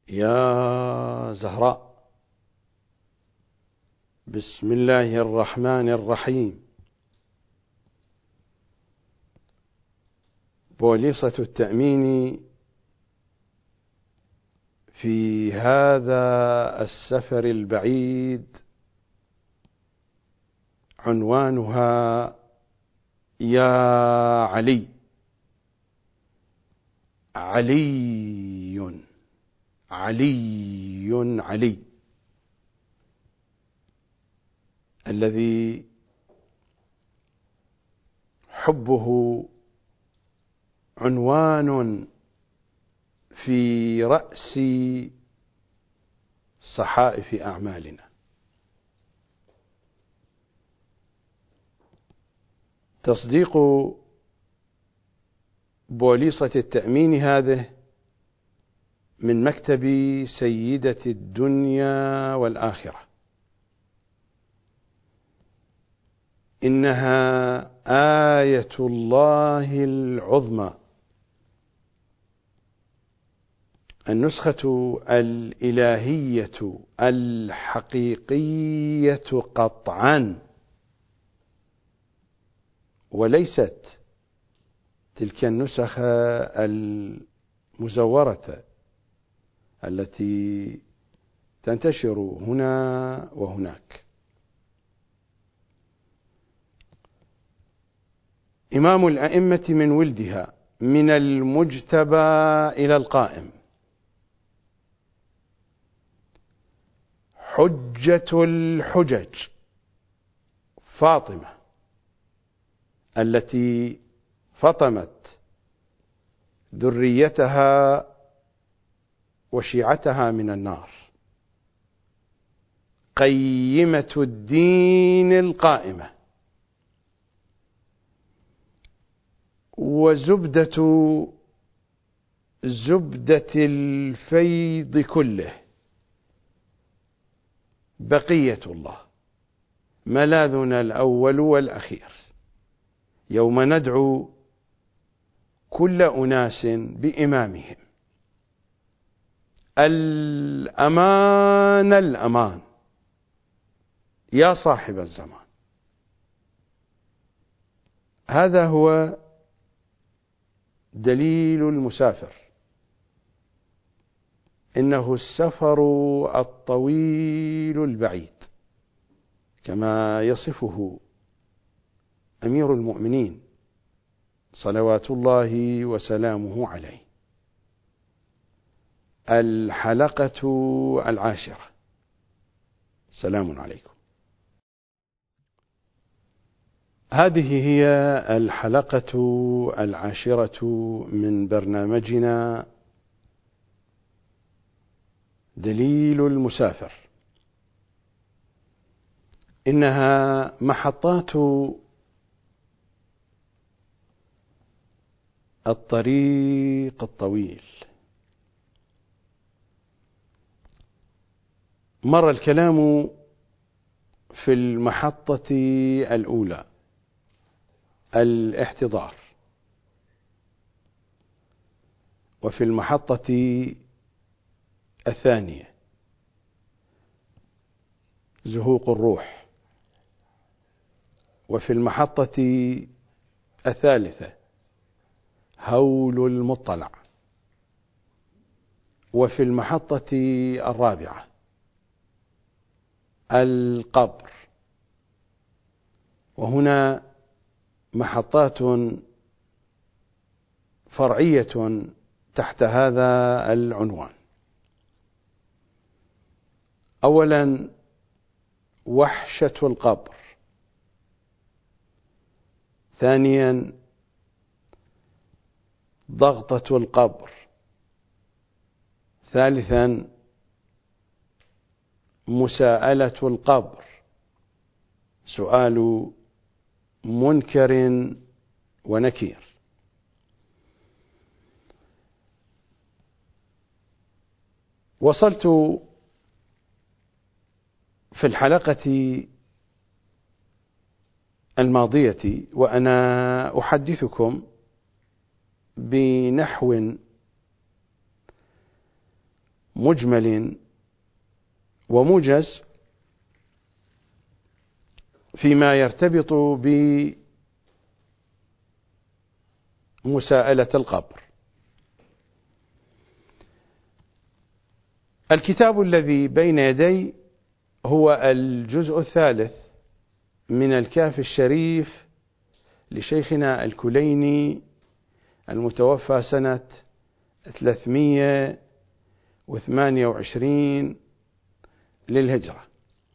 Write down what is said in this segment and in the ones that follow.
يا زهراء، بسم الله الرحمن الرحيم. بوليصة التأمين في هذا السفر البعيد عنوانها يا علي. علي علي علي، الذي حبه عنوان في رأس صحائف أعمالنا. تصديق بوليصة التأمين هذه من مكتب سيدة الدنيا والآخرة، إنها آية الله العظمى، النسخة الإلهية الحقيقية قطعا، وليست تلك النسخ المزورة التي تنتشر هنا وهناك. إمام الأئمة من ولدها، من المجتبى إلى القائم، حجة الحجج، فاطمة التي فطمت ذريتها وشيعتها من النار، قيمة الدين القائمة، وزبدة الفيض كله، بقية الله، ملاذنا الأول والأخير، يوم ندعو كل أناس بإمامهم. الأمان الأمان يا صاحب الزمان. هذا هو دليل المسافر، إنه السفر الطويل البعيد، كما يصفه أمير المؤمنين صلوات الله وسلامه عليه. الحلقة 10. سلام عليكم. هذه هي الحلقة 10 من برنامجنا دليل المسافر. إنها محطات الطريق الطويل. مر الكلام في المحطة الأولى الاحتضار، وفي المحطة الثانية زهوق الروح، وفي المحطة الثالثة هول المطلع، وفي المحطة الرابعة القبر. وهنا محطات فرعية تحت هذا العنوان. أولا، وحشة القبر. ثانيا، ضغطة القبر. ثالثا، مساءلة القبر، سؤال منكر ونكير. وصلت في الحلقة الماضية وأنا أحدثكم بنحو مجمل وموجز فيما يرتبط بمساءلة القبر. الكتاب الذي بين يدي هو الجزء الثالث من الكهف الشريف لشيخنا الكليني المتوفى سنة 328 للهجرة،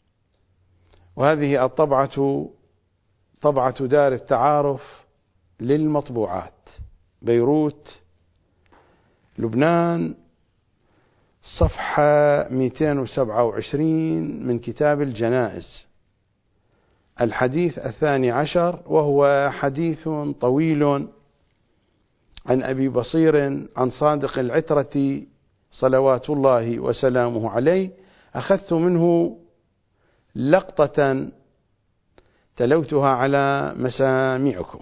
وهذه الطبعة طبعة دار التعارف للمطبوعات بيروت لبنان، صفحة 227 من كتاب الجنائز، الحديث 12، وهو حديث طويل عن أبي بصير عن صادق العترة صلوات الله وسلامه عليه. أخذت منه لقطة تلوتها على مسامعكم.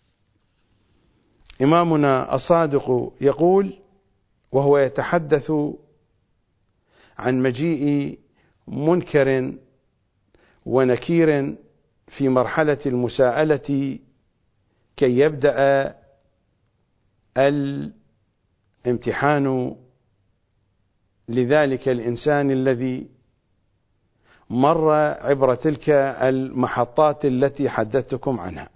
إمامنا الصادق يقول وهو يتحدث عن مجيء منكر ونكير في مرحلة المساءلة كي يبدأ الامتحان لذلك الإنسان الذي مر عبر تلك المحطات التي حدثتكم عنها،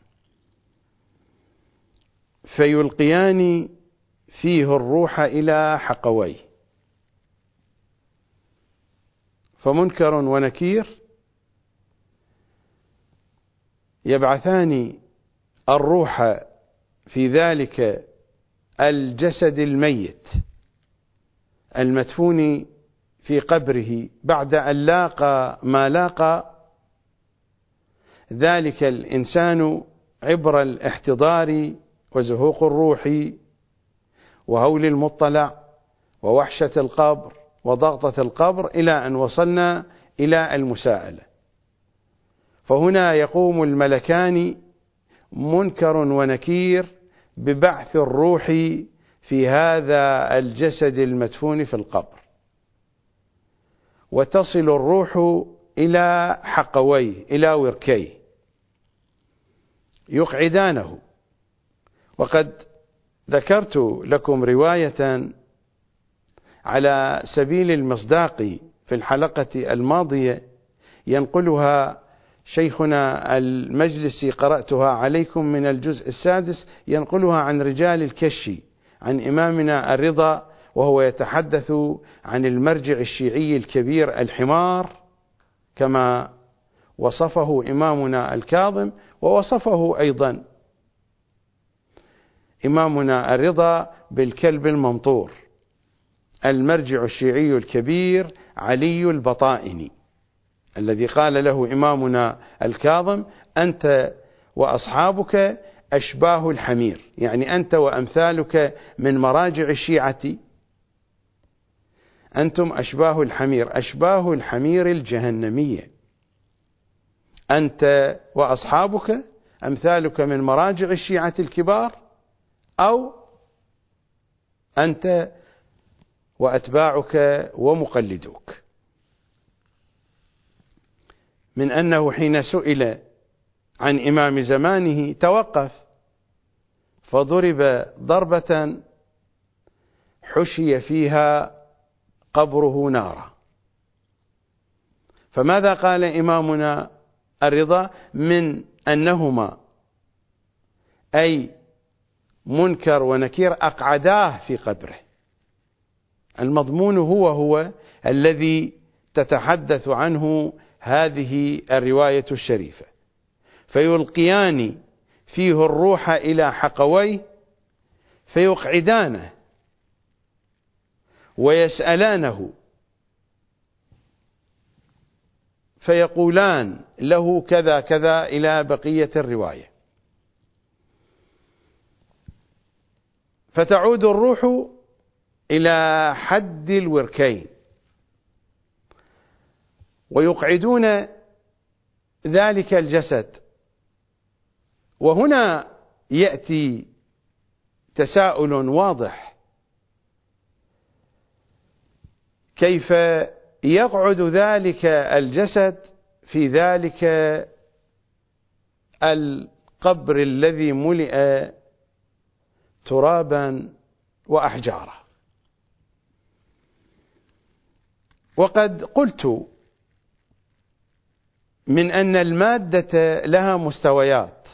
فيلقيان فيه الروح إلى حقويه، فمنكر ونكير يبعثان الروح في ذلك الجسد الميت المدفون في قبره بعد أن لاقى ما لاقى ذلك الإنسان عبر الاحتضار وزهوق الروح وهول المطلع ووحشة القبر وضغطة القبر إلى أن وصلنا إلى المساءلة. فهنا يقوم الملكان منكر ونكير ببعث الروح في هذا الجسد المدفون في القبر، وتصل الروح إلى حقويه، إلى وركيه، يقعدانه. وقد ذكرت لكم رواية على سبيل المصداق في الحلقة الماضية ينقلها شيخنا المجلسي، قرأتها عليكم من الجزء السادس، ينقلها عن رجال الكشي عن إمامنا الرضا، وهو يتحدث عن المرجع الشيعي الكبير الحمار كما وصفه إمامنا الكاظم، ووصفه أيضا إمامنا الرضا بالكلب الممطور. المرجع الشيعي الكبير علي البطائني الذي قال له إمامنا الكاظم: أنت وأصحابك أشباه الحمير، يعني أنت وأمثالك من مراجع الشيعة أنتم أشباه الحمير، أشباه الحمير الجهنمية. أنت وأصحابك أمثالك من مراجع الشيعة الكبار، أو أنت وأتباعك ومقلدوك. من أنه حين سئل عن إمام زمانه توقف فضرب ضربة حشي فيها قبره نارا. فماذا قال إمامنا الرضا؟ من أنهما أي منكر ونكير أقعداه في قبره. المضمون هو الذي تتحدث عنه هذه الرواية الشريفة، فيلقيان فيه الروح إلى حقويه فيقعدانه ويسألانه فيقولان له كذا كذا إلى بقية الرواية، فتعود الروح إلى حد الوركين ويقعدون ذلك الجسد. وهنا يأتي تساؤل واضح: كيف يقعد ذلك الجسد في ذلك القبر الذي ملئ ترابا وأحجارا. وقد قلت من أن المادة لها مستويات،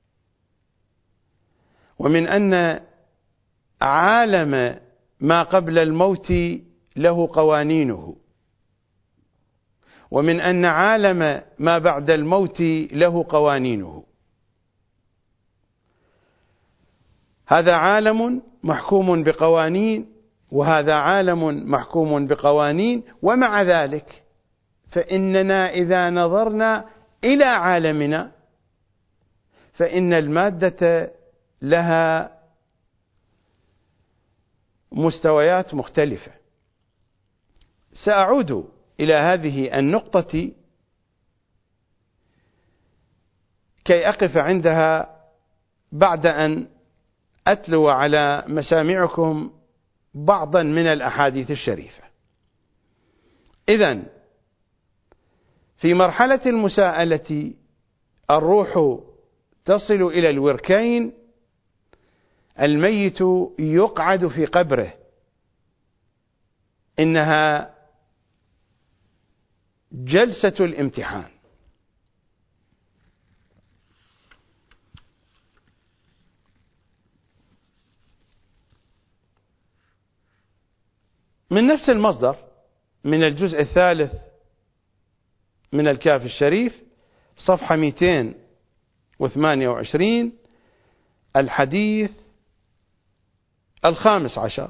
ومن أن عالم ما قبل الموت له قوانينه، ومن أن عالم ما بعد الموت له قوانينه. هذا عالم محكوم بقوانين، وهذا عالم محكوم بقوانين، ومع ذلك فإننا إذا نظرنا إلى عالمنا فإن المادة لها مستويات مختلفة. سأعود إلى هذه النقطة كي أقف عندها بعد أن أتلو على مسامعكم بعضا من الأحاديث الشريفة. إذن في مرحلة المساءلة الروح تصل إلى الوركين، الميت يقعد في قبره، إنها جلسة الامتحان. من نفس المصدر، من الجزء الثالث من الكافي الشريف، صفحة 228، الحديث 15.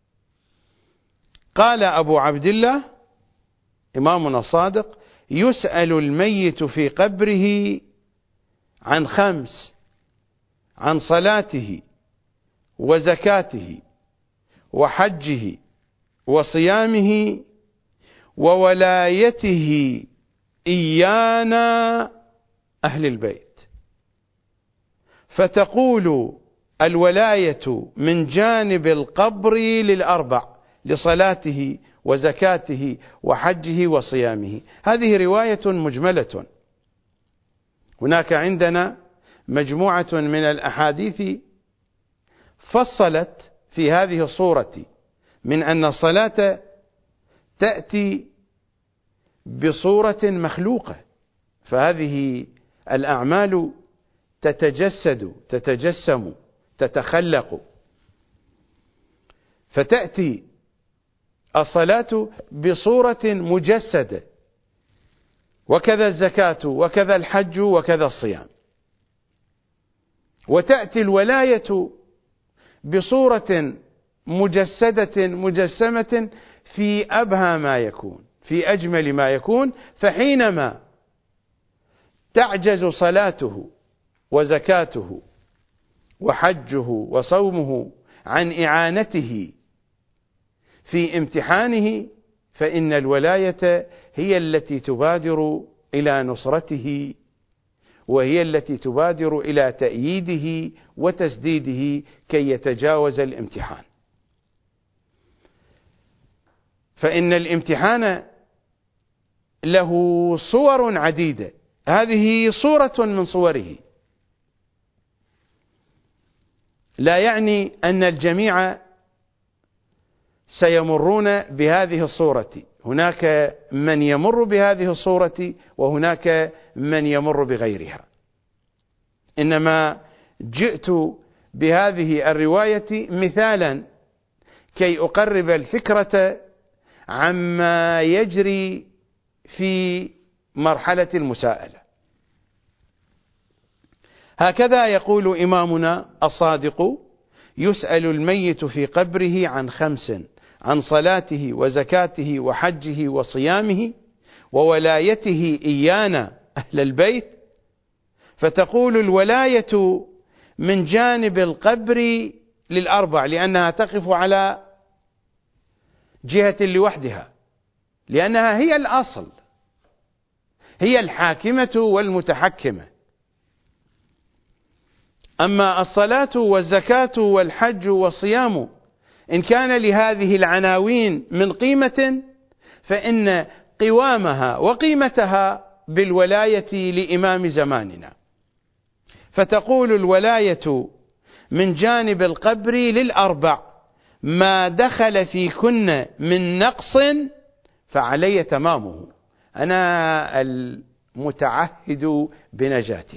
قال أبو عبد الله إمامنا الصادق: يسأل الميت في قبره عن 5: عن صلاته وزكاته وحجه وصيامه وولايته إيانا أهل البيت. فتقول الولاية من جانب القبر للأربع: لصلاته وزكاته وحجه وصيامه. هذه رواية مجملة. هناك عندنا مجموعة من الأحاديث فصلت في هذه الصورة، من أن الصلاة تأتي بصورة مخلوقة، فهذه الأعمال تتجسم تتخلق، فتأتي الصلاة بصورة مجسدة، وكذا الزكاة وكذا الحج وكذا الصيام. وتأتي الولاية بصورة مجسدة مجسمة في أبهى ما يكون، في أجمل ما يكون. فحينما تعجز صلاته وزكاته وحجه وصومه عن إعانته في امتحانه، فإن الولاية هي التي تبادر إلى نصرته، وهي التي تبادر إلى تأييده وتسديده كي يتجاوز الامتحان. فإن الامتحان له صور عديدة، هذه صورة من صوره. لا يعني أن الجميع سيمرون بهذه الصورة، هناك من يمر بهذه الصورة وهناك من يمر بغيرها. إنما جئت بهذه الرواية مثالا كي أقرب الفكرة عما يجري في مرحلة المساءلة. هكذا يقول إمامنا الصادق: يسأل الميت في قبره عن 5: عن صلاته وزكاته وحجه وصيامه وولايته إيانا أهل البيت. فتقول الولاية من جانب القبر للأربع، لأنها تقف على جهة لوحدها، لأنها هي الأصل، هي الحاكمة والمتحكمة. أما الصلاة والزكاة والحج والصيام إن كان لهذه العناوين من قيمة، فإن قوامها وقيمتها بالولاية لإمام زماننا. فتقول الولاية من جانب القبر للأربع: ما دخل فيكن من نقص فعلي تمامه، أنا المتعهد بنجاته.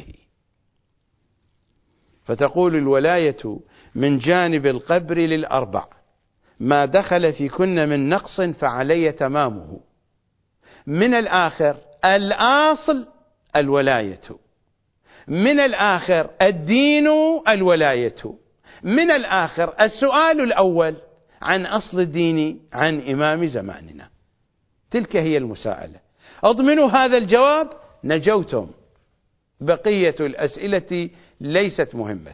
فتقول الولاية من جانب القبر للأربع: ما دخل فيكن من نقص فعلي تمامه. من الآخر الأصل الولاية، من الآخر الدين الولاية، من الآخر السؤال الأول عن أصل الدين عن إمام زماننا. تلك هي المساءلة. اضمنوا هذا الجواب نجوتم، بقية الأسئلة ليست مهمة.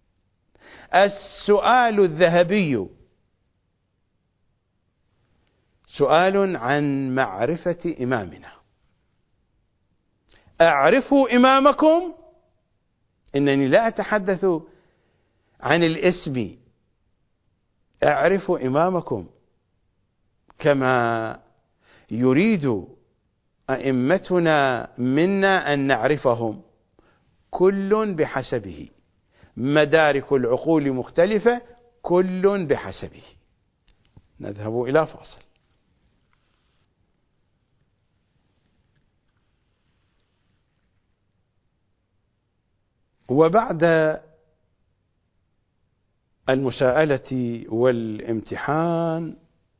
السؤال الذهبي سؤال عن معرفة إمامنا. أعرفوا إمامكم، إنني لا أتحدث عن الاسم، أعرفوا إمامكم كما يريد أئمتنا منا أن نعرفهم، كل بحسبه، مدارك العقول مختلفة، كل بحسبه. نذهب إلى فاصل. وبعد المساءلة والامتحان،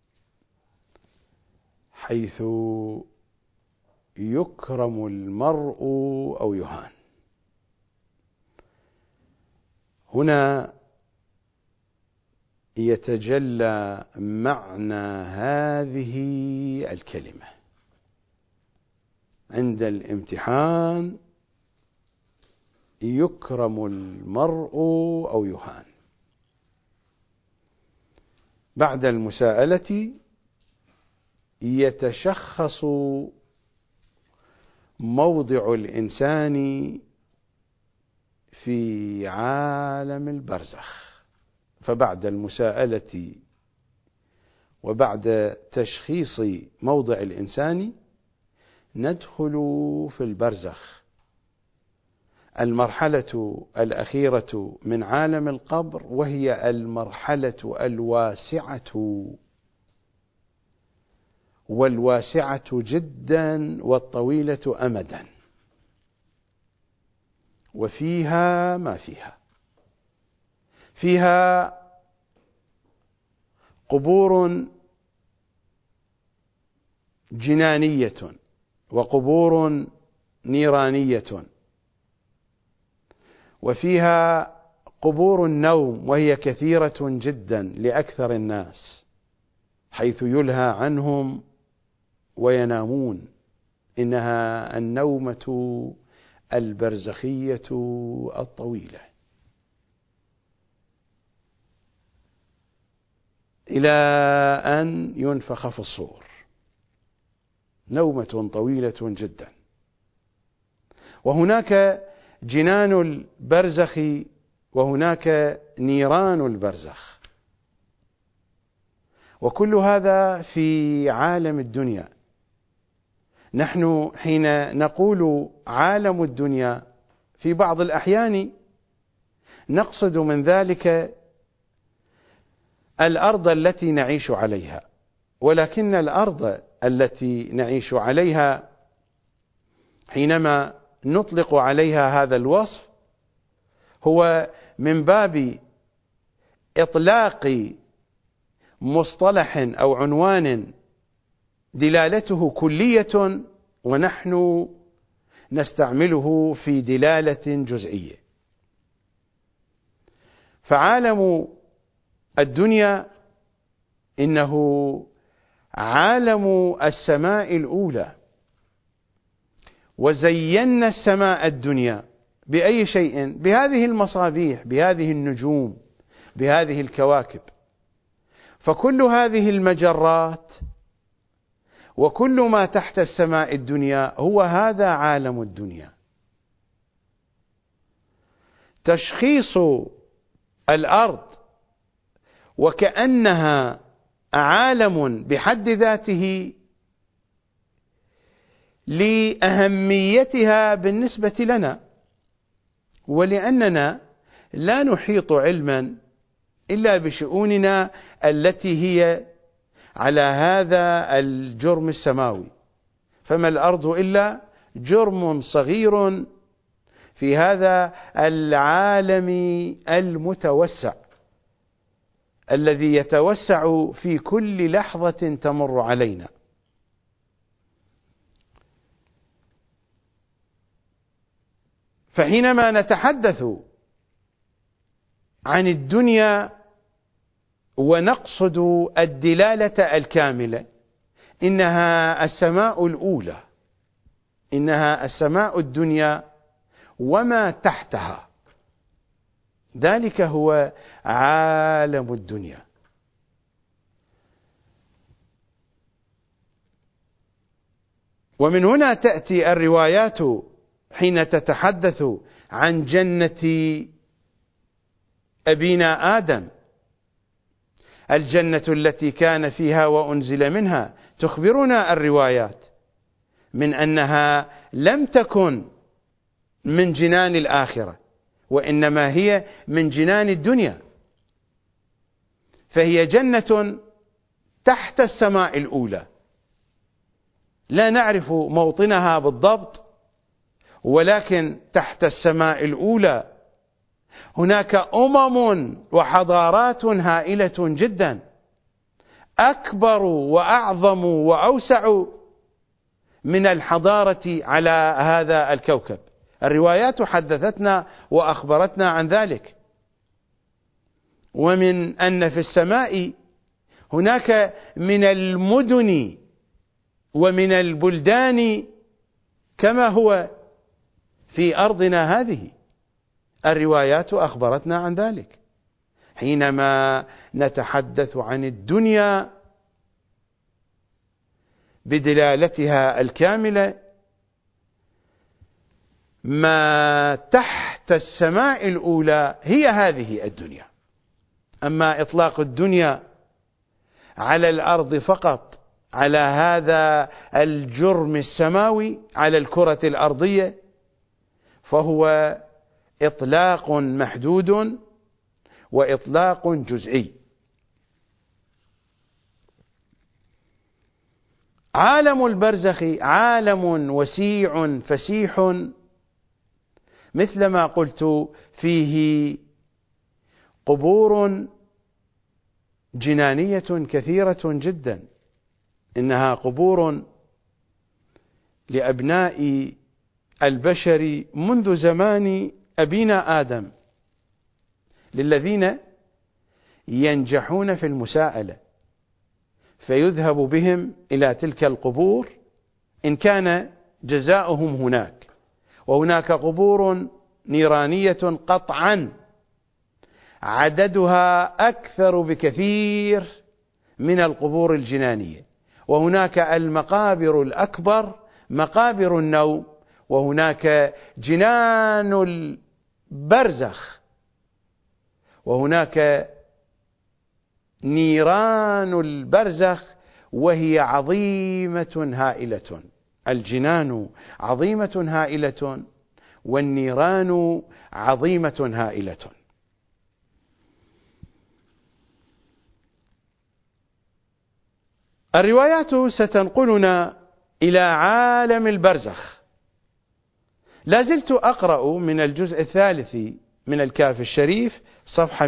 حيث يكرم المرء أو يهان، هنا يتجلى معنى هذه الكلمة. عند الامتحان يكرم المرء أو يهان. بعد المساءلة يتشخص موضع الإنسان في عالم البرزخ. فبعد المساءلة وبعد تشخيص موضع الإنسان ندخل في البرزخ، المرحلة الأخيرة من عالم القبر، وهي المرحلة الواسعة، والواسعة جدا والطويلة أمدا، وفيها ما فيها. فيها قبور جنانية وقبور نيرانية، وفيها قبور النوم، وهي كثيرة جدا لأكثر الناس، حيث يلهى عنهم وينامون. إنها النومة البرزخية الطويلة، إلى أن ينفخ في الصور. نومة طويلة جدا. وهناك جنان البرزخ وهناك نيران البرزخ، وكل هذا في عالم الدنيا. نحن حين نقول عالم الدنيا في بعض الأحيان نقصد من ذلك الأرض التي نعيش عليها، ولكن الأرض التي نعيش عليها حينما نطلق عليها هذا الوصف هو من باب إطلاق مصطلح أو عنوان دلالته كلية، ونحن نستعمله في دلالة جزئية. فعالم الدنيا إنه عالم السماء الأولى، وزينا السماء الدنيا بأي شيء؟ بهذه المصابيح، بهذه النجوم، بهذه الكواكب. فكل هذه المجرات وكل ما تحت السماء الدنيا هو هذا عالم الدنيا. تشخيص الأرض وكأنها عالم بحد ذاته لأهميتها بالنسبة لنا، ولأننا لا نحيط علما إلا بشؤوننا التي هي على هذا الجرم السماوي، فما الأرض إلا جرم صغير في هذا العالم المتوسع الذي يتوسع في كل لحظة تمر علينا. فحينما نتحدث عن الدنيا ونقصد الدلالة الكاملة، إنها السماء الأولى، إنها السماء الدنيا وما تحتها، ذلك هو عالم الدنيا. ومن هنا تأتي الروايات حين تتحدث عن جنة أبينا آدم، الجنة التي كان فيها وأنزل منها، تخبرنا الروايات من أنها لم تكن من جنان الآخرة، وإنما هي من جنان الدنيا، فهي جنة تحت السماء الأولى، لا نعرف موطنها بالضبط، ولكن تحت السماء الأولى هناك أمم وحضارات هائلة جدا، أكبر وأعظم وأوسع من الحضارة على هذا الكوكب. الروايات حدثتنا وأخبرتنا عن ذلك. ومن أن في السماء هناك من المدن ومن البلدان كما هو في أرضنا هذه، الروايات أخبرتنا عن ذلك. حينما نتحدث عن الدنيا بدلالتها الكاملة، ما تحت السماء الأولى هي هذه الدنيا. أما إطلاق الدنيا على الأرض فقط، على هذا الجرم السماوي على الكرة الأرضية، فهو إطلاق محدود وإطلاق جزئي. عالم البرزخ عالم وسيع فسيح، مثلما قلت فيه قبور جنانية كثيرة جدا، إنها قبور لأبناء البشر منذ زمان أبينا آدم، للذين ينجحون في المساءلة فيذهب بهم إلى تلك القبور إن كان جزاؤهم هناك. وهناك قبور نيرانية قطعا عددها أكثر بكثير من القبور الجنانية. وهناك المقابر الأكبر مقابر النوم، وهناك جنان البرزخ، وهناك نيران البرزخ، وهي عظيمة هائلة. الجنان عظيمة هائلة، والنيران عظيمة هائلة. الروايات ستنقلنا إلى عالم البرزخ. لا زلت أقرأ من الجزء الثالث من الكهف الشريف، صفحة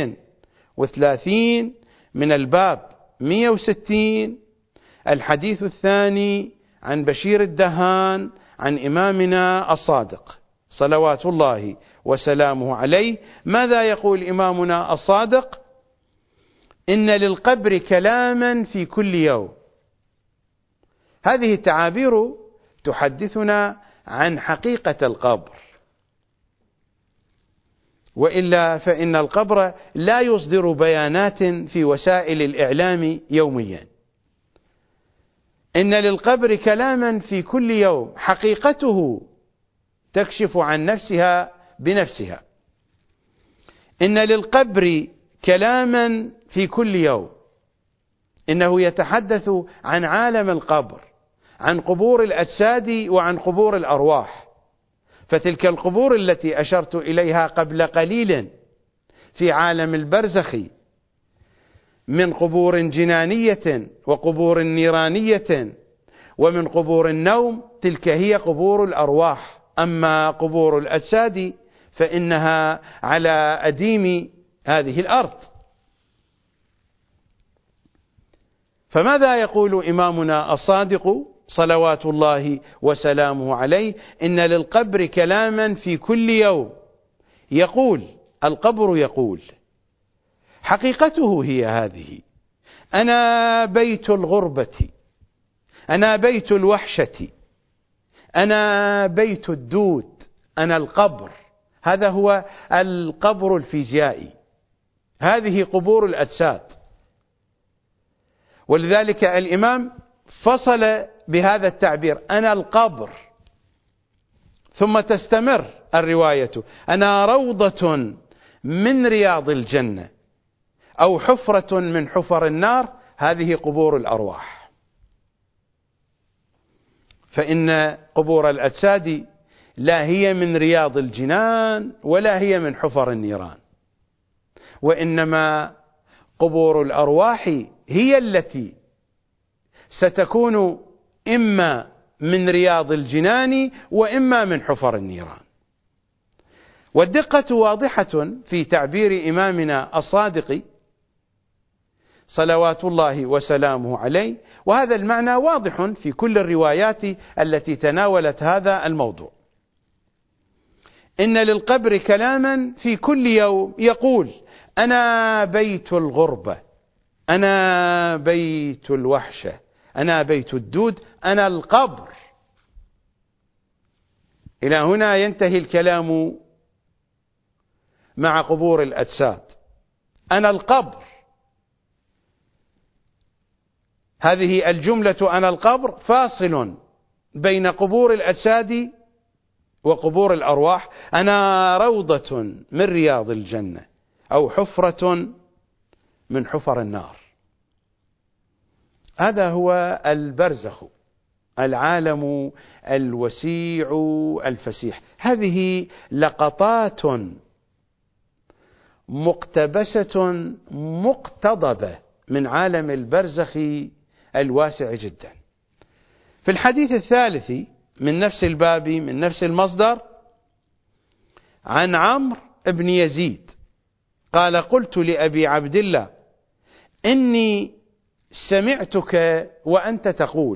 230 من الباب 160، الحديث الثاني عن بشير الدهان عن إمامنا الصادق صلوات الله وسلامه عليه. ماذا يقول إمامنا الصادق؟ إن للقبر كلاما في كل يوم. هذه التعابير تحدثنا عن حقيقة القبر، وإلا فإن القبر لا يصدر بيانات في وسائل الإعلام يوميا. إن للقبر كلاما في كل يوم، حقيقته تكشف عن نفسها بنفسها. إن للقبر كلاما في كل يوم، إنه يتحدث عن عالم القبر، عن قبور الأجساد وعن قبور الأرواح. فتلك القبور التي أشرت إليها قبل قليل في عالم البرزخ من قبور جنانية وقبور نيرانية ومن قبور النوم، تلك هي قبور الأرواح. أما قبور الأجساد فإنها على أديم هذه الأرض. فماذا يقول إمامنا الصادق صلوات الله وسلامه عليه؟ إن للقبر كلاما في كل يوم يقول، القبر يقول، حقيقته هي هذه: أنا بيت الغربة، أنا بيت الوحشة، أنا بيت الدود، أنا القبر. هذا هو القبر الفيزيائي، هذه قبور الأجساد. ولذلك الإمام فصل بهذا التعبير: أنا القبر، ثم تستمر الرواية: أنا روضة من رياض الجنة أو حفرة من حفر النار، هذه قبور الأرواح. فإن قبور الأجساد لا هي من رياض الجنان ولا هي من حفر النيران، وإنما قبور الأرواح هي التي ستكون إما من رياض الجنان وإما من حفر النيران. والدقة واضحة في تعبير إمامنا الصادق صلوات الله وسلامه عليه، وهذا المعنى واضح في كل الروايات التي تناولت هذا الموضوع. إن للقبر كلاما في كل يوم يقول: أنا بيت الغربة، أنا بيت الوحشة، أنا بيت الدود، أنا القبر. إلى هنا ينتهي الكلام مع قبور الأجساد. أنا القبر، هذه الجملة أنا القبر فاصل بين قبور الأجساد وقبور الأرواح. أنا روضة من رياض الجنة أو حفرة من حفر النار. هذا هو البرزخ، العالم الوسيع الفسيح. هذه لقطات مقتبسة مقتضبة من عالم البرزخ الواسع جدا. في الحديث الثالث من نفس الباب من نفس المصدر عن عمرو بن يزيد قال: قلت لأبي عبد الله: إني سمعتك وأنت تقول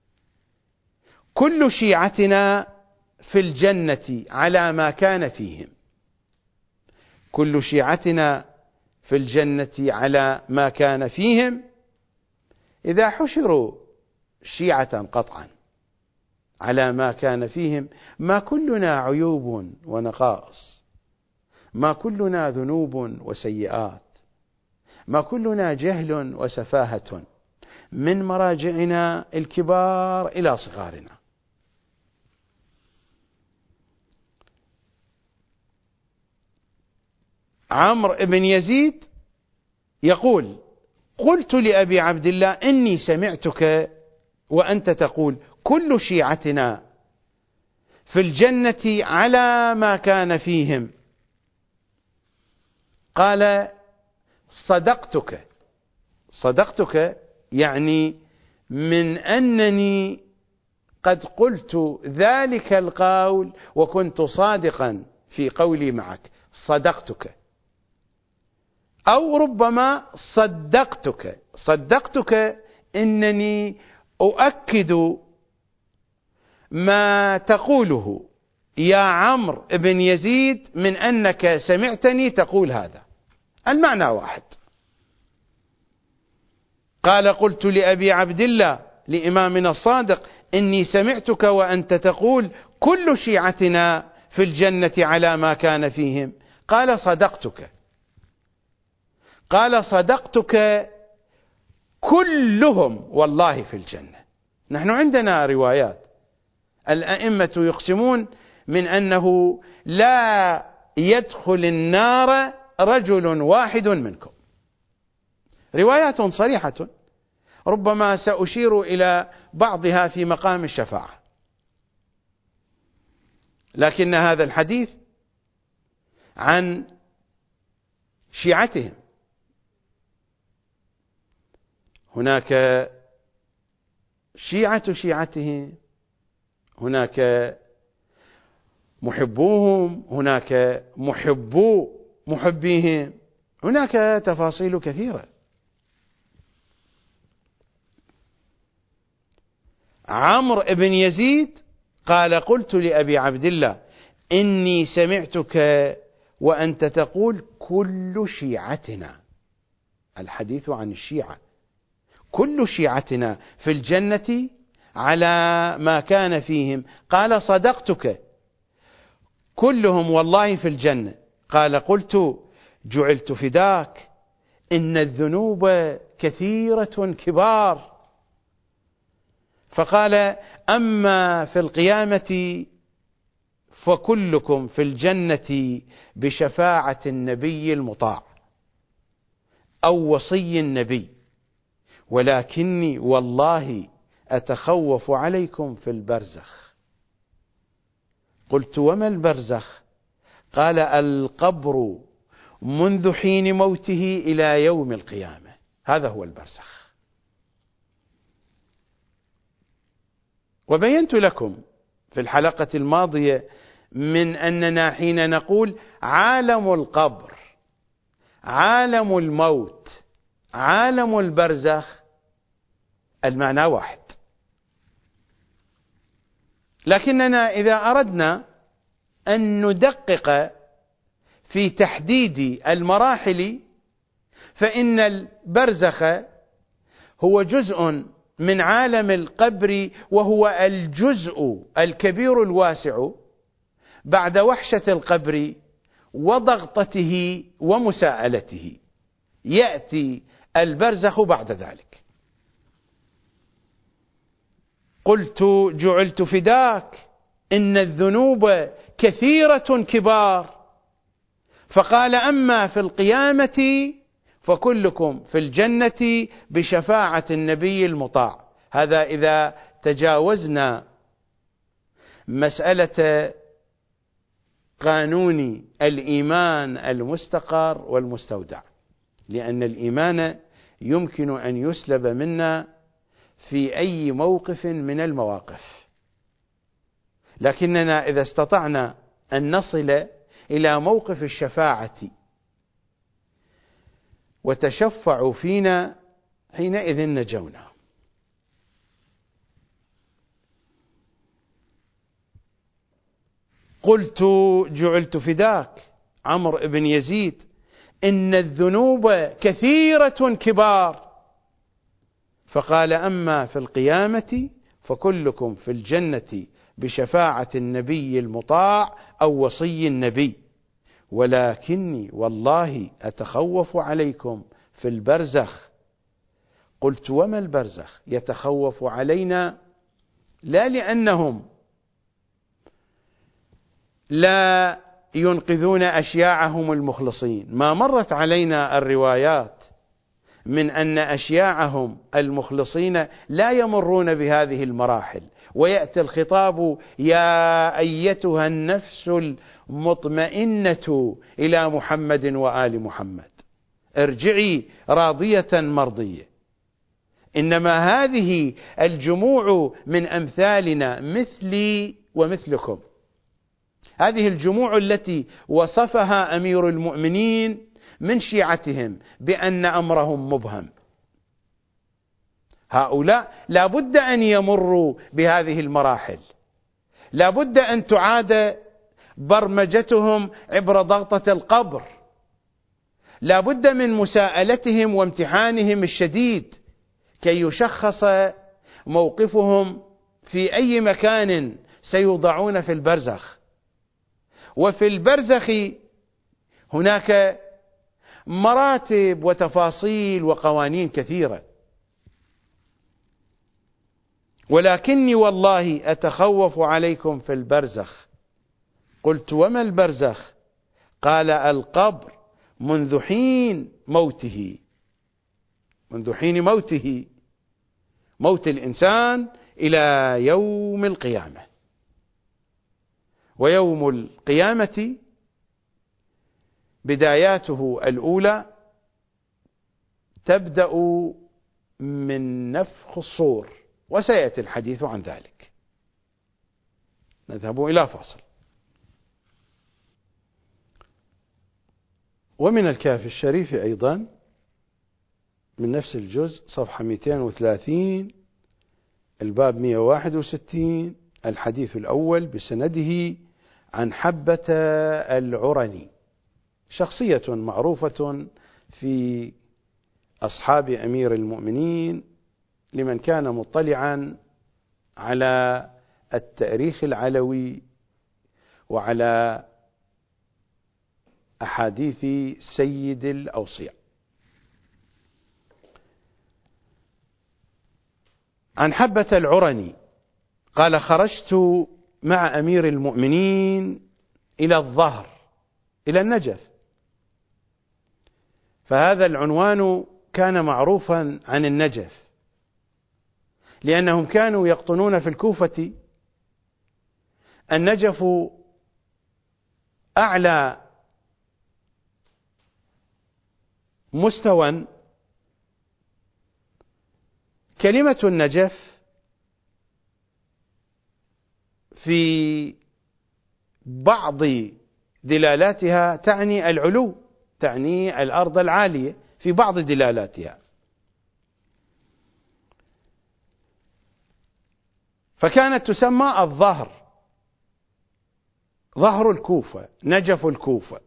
كل شيعتنا في الجنة على ما كان فيهم، كل شيعتنا في الجنة على ما كان فيهم. إذا حشروا شيعة قطعا على ما كان فيهم، ما كلنا عيوب ونقائص، ما كلنا ذنوب وسيئات، ما كلنا جهل وسفاهة، من مراجعنا الكبار إلى صغارنا. عمرو بن يزيد يقول: قلت لأبي عبد الله: إني سمعتك وأنت تقول كل شيعتنا في الجنة على ما كان فيهم. قال: صدقتك. صدقتك يعني من أنني قد قلت ذلك القول وكنت صادقا في قولي معك، صدقتك. أو ربما صدقتك، صدقتك إنني أؤكد ما تقوله يا عمرو بن يزيد من أنك سمعتني تقول هذا، المعنى واحد. قال: قلت لأبي عبد الله لإمامنا الصادق: إني سمعتك وأنت تقول كل شيعتنا في الجنة على ما كان فيهم. قال: صدقتك. قال: صدقتك كلهم والله في الجنة. نحن عندنا روايات الأئمة يقسمون من أنه لا يدخل النار رجل واحد منكم، روايات صريحة. ربما سأشير إلى بعضها في مقام الشفاعة، لكن هذا الحديث عن شيعتهم. هناك شيعتهم، هناك محبوهم، هناك محبيهم، هناك تفاصيل كثيرة. عمرو بن يزيد قال: قلت لأبي عبد الله: إني سمعتك وأنت تقول كل شيعتنا، الحديث عن الشيعة، كل شيعتنا في الجنة على ما كان فيهم. قال: صدقتك، كلهم والله في الجنة. قال: قلت: جعلت فداك، إن الذنوب كثيرة كبار. فقال: أما في القيامة فكلكم في الجنة بشفاعة النبي المطاع أو وصي النبي، ولكني والله أتخوف عليكم في البرزخ. قلت: وما البرزخ؟ قال: القبر منذ حين موته إلى يوم القيامة، هذا هو البرزخ. وبينت لكم في الحلقة الماضية من أننا حين نقول عالم القبر، عالم الموت، عالم البرزخ، المعنى واحد. لكننا إذا أردنا أن ندقق في تحديد المراحل، فإن البرزخ هو جزء من عالم القبر، وهو الجزء الكبير الواسع بعد وحشة القبر وضغطته ومساءلته، يأتي البرزخ بعد ذلك. قلت: جعلت فداك، إن الذنوب كثيرة كبار. فقال: أما في القيامة فكلكم في الجنة بشفاعة النبي المطاع. هذا إذا تجاوزنا مسألة قانون الإيمان المستقر والمستودع، لأن الإيمان يمكن أن يسلب منا في أي موقف من المواقف، لكننا إذا استطعنا أن نصل إلى موقف الشفاعة وتشفعوا فينا، حينئذ نجونا. قلت: جعلت فداك، عمرو بن يزيد، إن الذنوب كثيرة كبار. فقال: أما في القيامة فكلكم في الجنة بشفاعة النبي المطاع أو وصي النبي، ولكني والله أتخوف عليكم في البرزخ. قلت: وما البرزخ؟ يتخوف علينا لا لأنهم لا ينقذون أشياعهم المخلصين، ما مرت علينا الروايات من أن أشياعهم المخلصين لا يمرون بهذه المراحل، ويأتي الخطاب: يا أيتها النفس المطمئنة إلى محمد وآل محمد ارجعي راضية مرضية. إنما هذه الجموع من أمثالنا مثلي ومثلكم، هذه الجموع التي وصفها أمير المؤمنين من شيعتهم بأن أمرهم مبهم، هؤلاء لا بد أن يمروا بهذه المراحل، لا بد أن تعاد برمجتهم عبر ضغطة القبر، لا بد من مساءلتهم وامتحانهم الشديد كي يشخص موقفهم في أي مكان سيوضعون في البرزخ. وفي البرزخ هناك مراتب وتفاصيل وقوانين كثيرة. ولكني والله أتخوف عليكم في البرزخ. قلت: وما البرزخ؟ قال: القبر منذ حين موته، منذ حين موته موت الإنسان إلى يوم القيامة. ويوم القيامة بداياته الأولى تبدأ من نفخ الصور، وسيأتي الحديث عن ذلك. نذهب إلى فاصل. ومن الكافي الشريف أيضا من نفس الجزء صفحة 230 الباب 161 الحديث الأول بسنده عن حبة العرني، شخصية معروفة في أصحاب أمير المؤمنين لمن كان مطلعا على التاريخ العلوي وعلى أحاديث سيد الأوصياء. عن حبة العرني قال: خرجت مع أمير المؤمنين إلى الظهر، إلى النجف. فهذا العنوان كان معروفا عن النجف، لأنهم كانوا يقطنون في الكوفة. النجف أعلى مستوى. كلمة النجف في بعض دلالاتها تعني العلو، تعني الأرض العالية في بعض دلالاتها. فكانت تسمى الظهر، ظهر الكوفة، نجف الكوفة.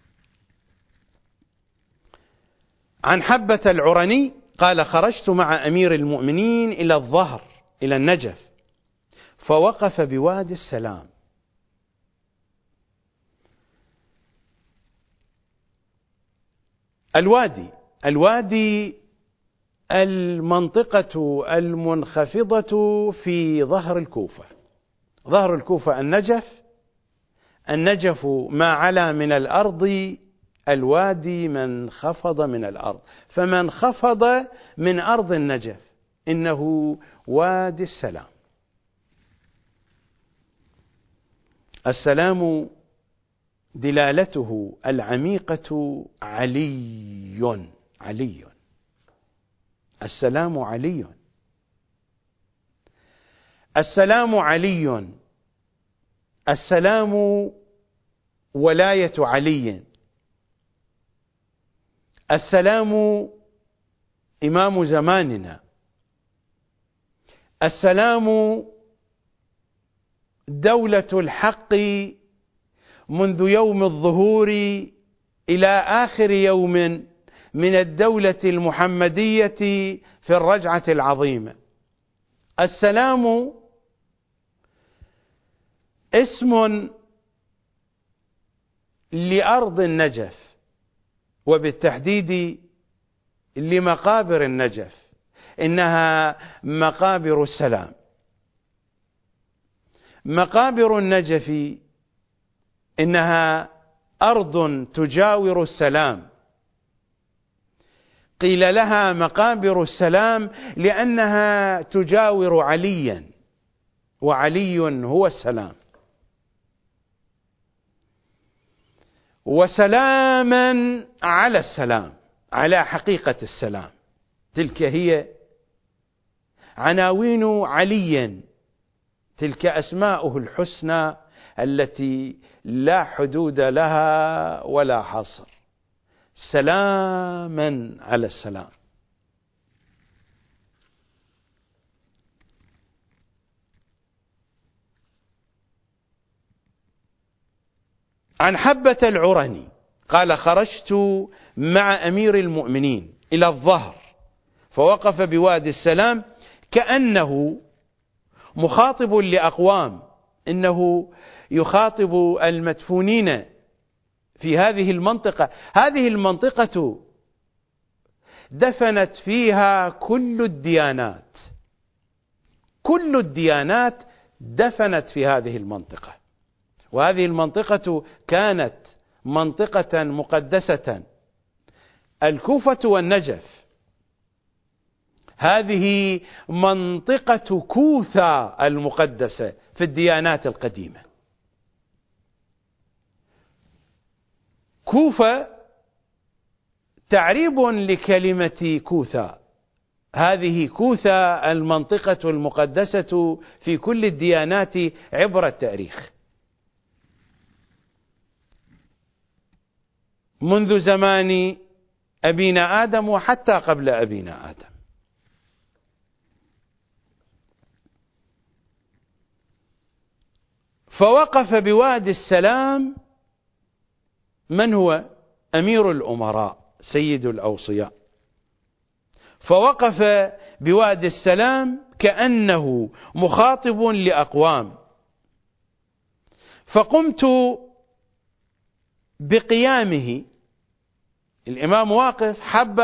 عن حبة العرني قال: خرجت مع أمير المؤمنين إلى الظهر، إلى النجف، فوقف بوادي السلام. الوادي المنطقة المنخفضة في ظهر الكوفة. ظهر الكوفة النجف ما علا من الأرض، الوادي من خفض من الأرض. فمن خفض من أرض النجف إنه وادي السلام. السلام دلالته العميقة علي، علي، السلام علي، السلام علي، السلام ولاية علي، السلام إمام زماننا، السلام دولة الحق منذ يوم الظهور إلى آخر يوم من الدولة المحمدية في الرجعة العظيمة. السلام اسم لأرض النجف، وبالتحديد لمقابر النجف، إنها مقابر السلام. مقابر النجف إنها أرض تجاور السلام. قيل لها مقابر السلام لأنها تجاور عليا، وعلي هو السلام. وسلاما على السلام، على حقيقة السلام. تلك هي عناوين علي، تلك أسماؤه الحسنى التي لا حدود لها ولا حصر. سلاما على السلام. عن حبة العرني قال: خرجت مع أمير المؤمنين إلى الظهر، فوقف بوادي السلام كأنه مخاطب لأقوام، إنه يخاطب المدفونين في هذه المنطقة. هذه المنطقة دفنت فيها كل الديانات، كل الديانات دفنت في هذه المنطقة. وهذه المنطقة كانت منطقة مقدسة. الكوفة والنجف هذه منطقة كوثا المقدسة في الديانات القديمة. كوفة تعريب لكلمة كوثا، هذه كوثا المنطقة المقدسة في كل الديانات عبر التاريخ منذ زمان أبينا آدم وحتى قبل أبينا آدم. فوقف بوادي السلام من هو أمير الأمراء سيد الأوصياء، فوقف بوادي السلام كأنه مخاطب لأقوام، فقمت بقيامه. الإمام واقف،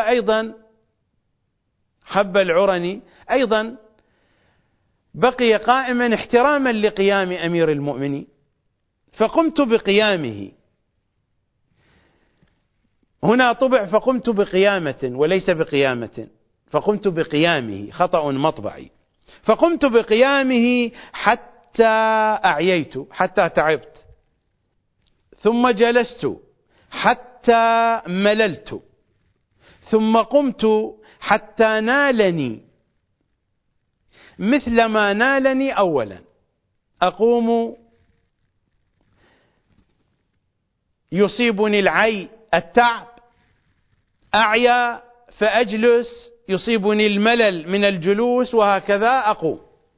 حب العرني أيضا بقي قائما احتراما لقيام أمير المؤمنين، فقمت بقيامه. هنا طبع فقمت بقيامة وليس بقيامة، فقمت بقيامه، خطأ مطبعي. فقمت بقيامه حتى أعييت، حتى تعبت، ثم جلست حتى مللت، ثم قمت حتى نالني مثل ما نالني أولا. أقوم يصيبني العي التعب، أعيا فأجلس يصيبني الملل من الجلوس، وهكذا أقوم.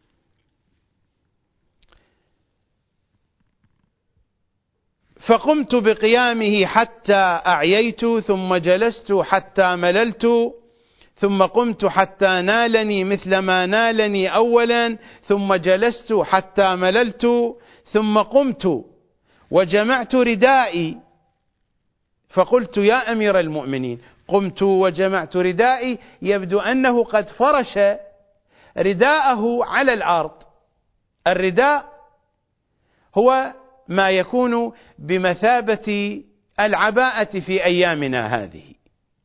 فقمت بقيامه حتى أعييت، ثم جلست حتى مللت، ثم قمت حتى نالني مثل ما نالني أولا، ثم جلست حتى مللت، ثم قمت وجمعت ردائي فقلت يا أمير المؤمنين. قمت وجمعت ردائي، يبدو أنه قد فرش رداءه على الأرض. الرداء هو ما يكون بمثابة العباءة في أيامنا هذه،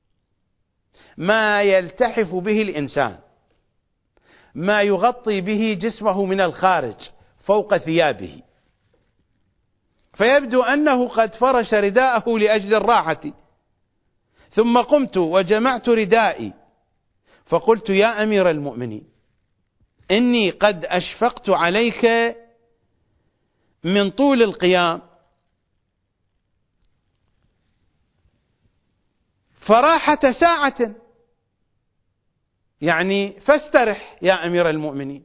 ما يلتحف به الإنسان، ما يغطي به جسمه من الخارج فوق ثيابه، فيبدو أنه قد فرش رداءه لأجل الراحة. ثم قمت وجمعت ردائي فقلت يا أمير المؤمنين، إني قد أشفقت عليك من طول القيام، فراحة ساعة، يعني فاسترح يا أمير المؤمنين،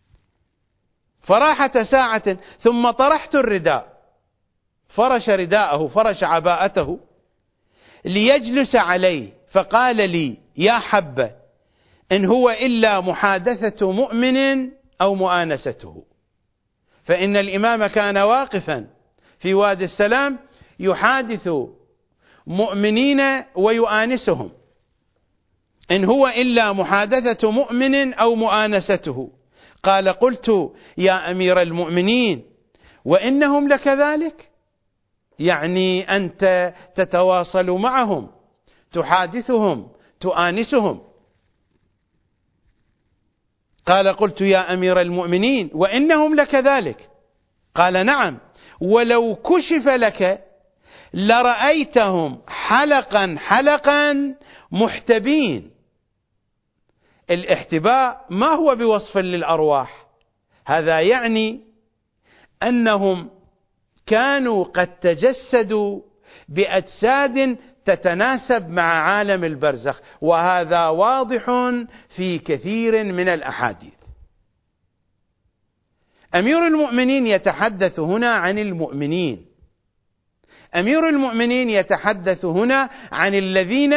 فراحة ساعة. ثم طرحت الرداء، فرش رداءه، فرش عباءته ليجلس عليه، فقال لي يا حبة إن هو إلا محادثة مؤمن أو مؤانسته. فإن الإمام كان واقفا في وادي السلام يحادث مؤمنين ويؤانسهم، إن هو إلا محادثة مؤمن أو مؤانسته. قال قلت يا أمير المؤمنين وإنهم لكذلك، يعني أنت تتواصل معهم، تحادثهم، تؤانسهم. قال قلت يا أمير المؤمنين وإنهم لكذلك. قال نعم، ولو كشف لك لرأيتهم حلقا حلقا محتبين. الاحتباء ما هو بوصف للأرواح، هذا يعني أنهم كانوا قد تجسدوا بأجساد تتناسب مع عالم البرزخ، وهذا واضح في كثير من الأحاديث. أمير المؤمنين يتحدث هنا عن المؤمنين، أمير المؤمنين يتحدث هنا عن الذين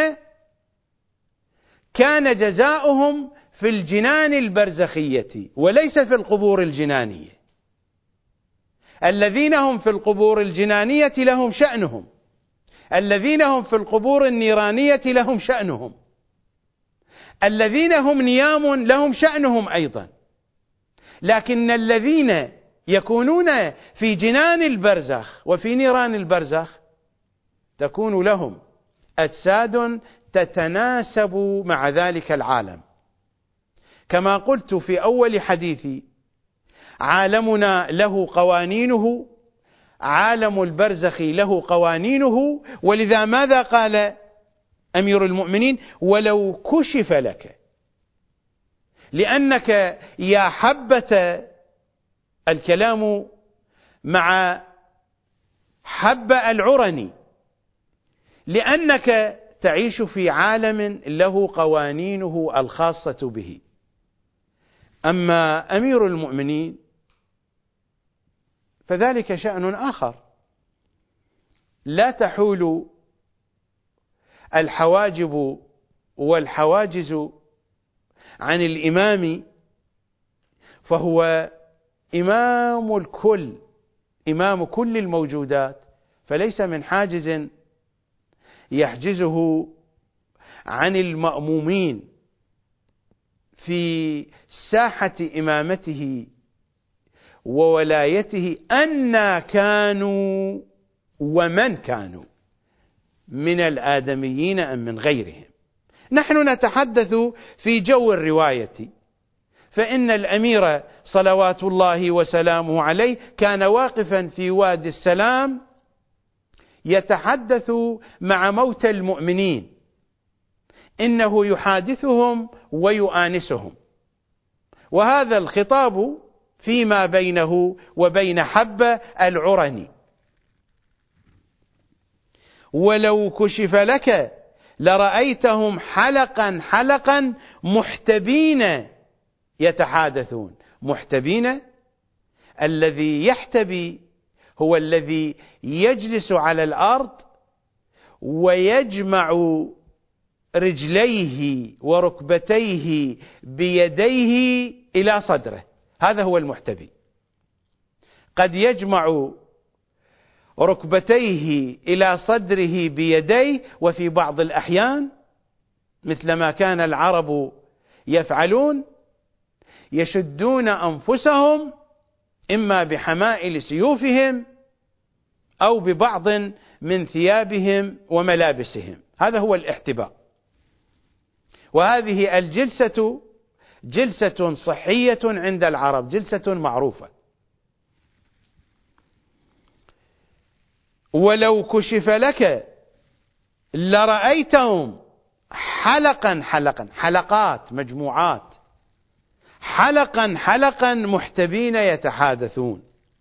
كان جزاؤهم في الجنان البرزخية وليس في القبور الجنانية. الذين هم في القبور الجنانية لهم شأنهم، الذين هم في القبور النيرانية لهم شأنهم، الذين هم نيام لهم شأنهم أيضا. لكن الذين يكونون في جنان البرزخ وفي نيران البرزخ تكون لهم أجساد تتناسب مع ذلك العالم. كما قلت في أول حديثي، عالمنا له قوانينه، عالم البرزخ له قوانينه. ولذا ماذا قال أمير المؤمنين؟ ولو كشف لك، لأنك يا حبة الكلام مع حبة العرني، لأنك تعيش في عالم له قوانينه الخاصة به. أما أمير المؤمنين فذلك شأن آخر، لا تحول الحواجب والحواجز عن الإمام، فهو إمام الكل، إمام كل الموجودات، فليس من حاجز يحجزه عن المأمومين في ساحة إمامته وولايته أن كانوا ومن كانوا من الآدميين أم من غيرهم. نحن نتحدث في جو الرواية، فإن الأمير صلوات الله وسلامه عليه كان واقفا في وادي السلام يتحدث مع موتى المؤمنين، إنه يحادثهم ويؤانسهم، وهذا الخطاب فيما بينه وبين حبة العرني. ولو كشف لك لرأيتهم حلقا حلقا محتبين يتحادثون. محتبين، الذي يحتبي هو الذي يجلس على الأرض ويجمع رجليه وركبتيه بيديه إلى صدره، هذا هو المحتبي. قد يجمع ركبتيه إلى صدره بيديه، وفي بعض الأحيان مثلما كان العرب يفعلون يشدون أنفسهم إما بحمائل سيوفهم أو ببعض من ثيابهم وملابسهم، هذا هو الاحتباء. وهذه الجلسة جلسة صحية عند العرب، جلسة معروفة. ولو كشف لك لرأيتهم حلقا حلقا، حلقات مجموعات، حلقا حلقا محتبين يتحادثون.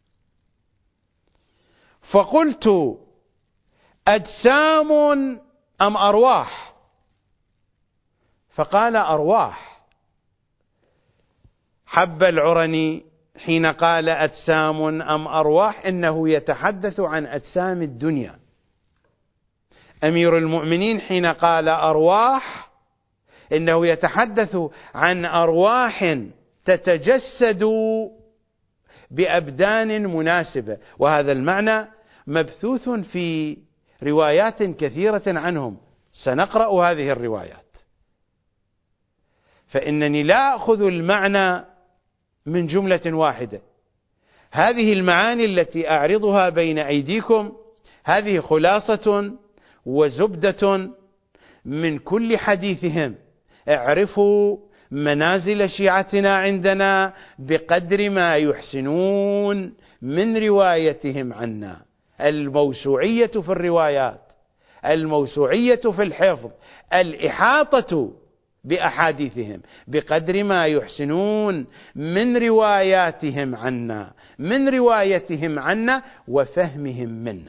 فقلت أجسام أم أرواح؟ فقال أرواح. حب العرني حين قال أجسام أم أرواح إنه يتحدث عن أجسام الدنيا. أمير المؤمنين حين قال أرواح إنه يتحدث عن أرواح تتجسد بأبدان مناسبة، وهذا المعنى مبثوث في روايات كثيرة عنهم، سنقرأ هذه الروايات. فإنني لا أخذ المعنى من جملة واحدة، هذه المعاني التي أعرضها بين أيديكم هذه خلاصة وزبدة من كل حديثهم. اعرفوا منازل شيعتنا عندنا بقدر ما يحسنون من روايتهم عنا، الموسوعية في الروايات، الموسوعية في الحفظ، الإحاطة بأحاديثهم بقدر ما يحسنون من رواياتهم عنا، من روايتهم عنا وفهمهم منا.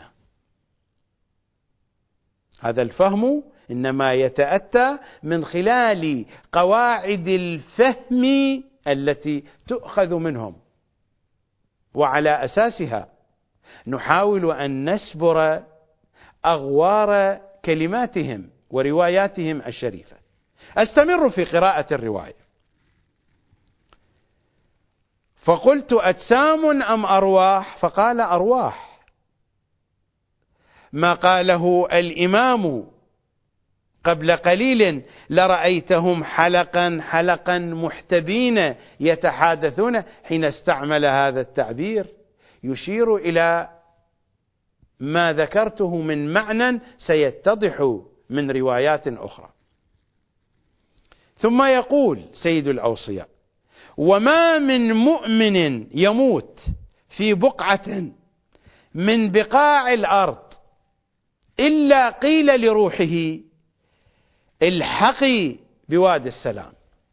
هذا الفهم إنما يتأتى من خلال قواعد الفهم التي تؤخذ منهم، وعلى أساسها نحاول أن نسبر أغوار كلماتهم ورواياتهم الشريفة. أستمر في قراءة الرواية. فقلت أجسام أم أرواح؟ فقال أرواح، ما قاله الإمام قبل قليل لرأيتهم حلقا حلقا محتبين يتحادثون، حين استعمل هذا التعبير يشير إلى ما ذكرته من معنى سيتضح من روايات أخرى. ثم يقول سيد الأوصياء: وما من مؤمن يموت في بقعة من بقاع الأرض إلا قيل لروحه الحقي بوادي السلام.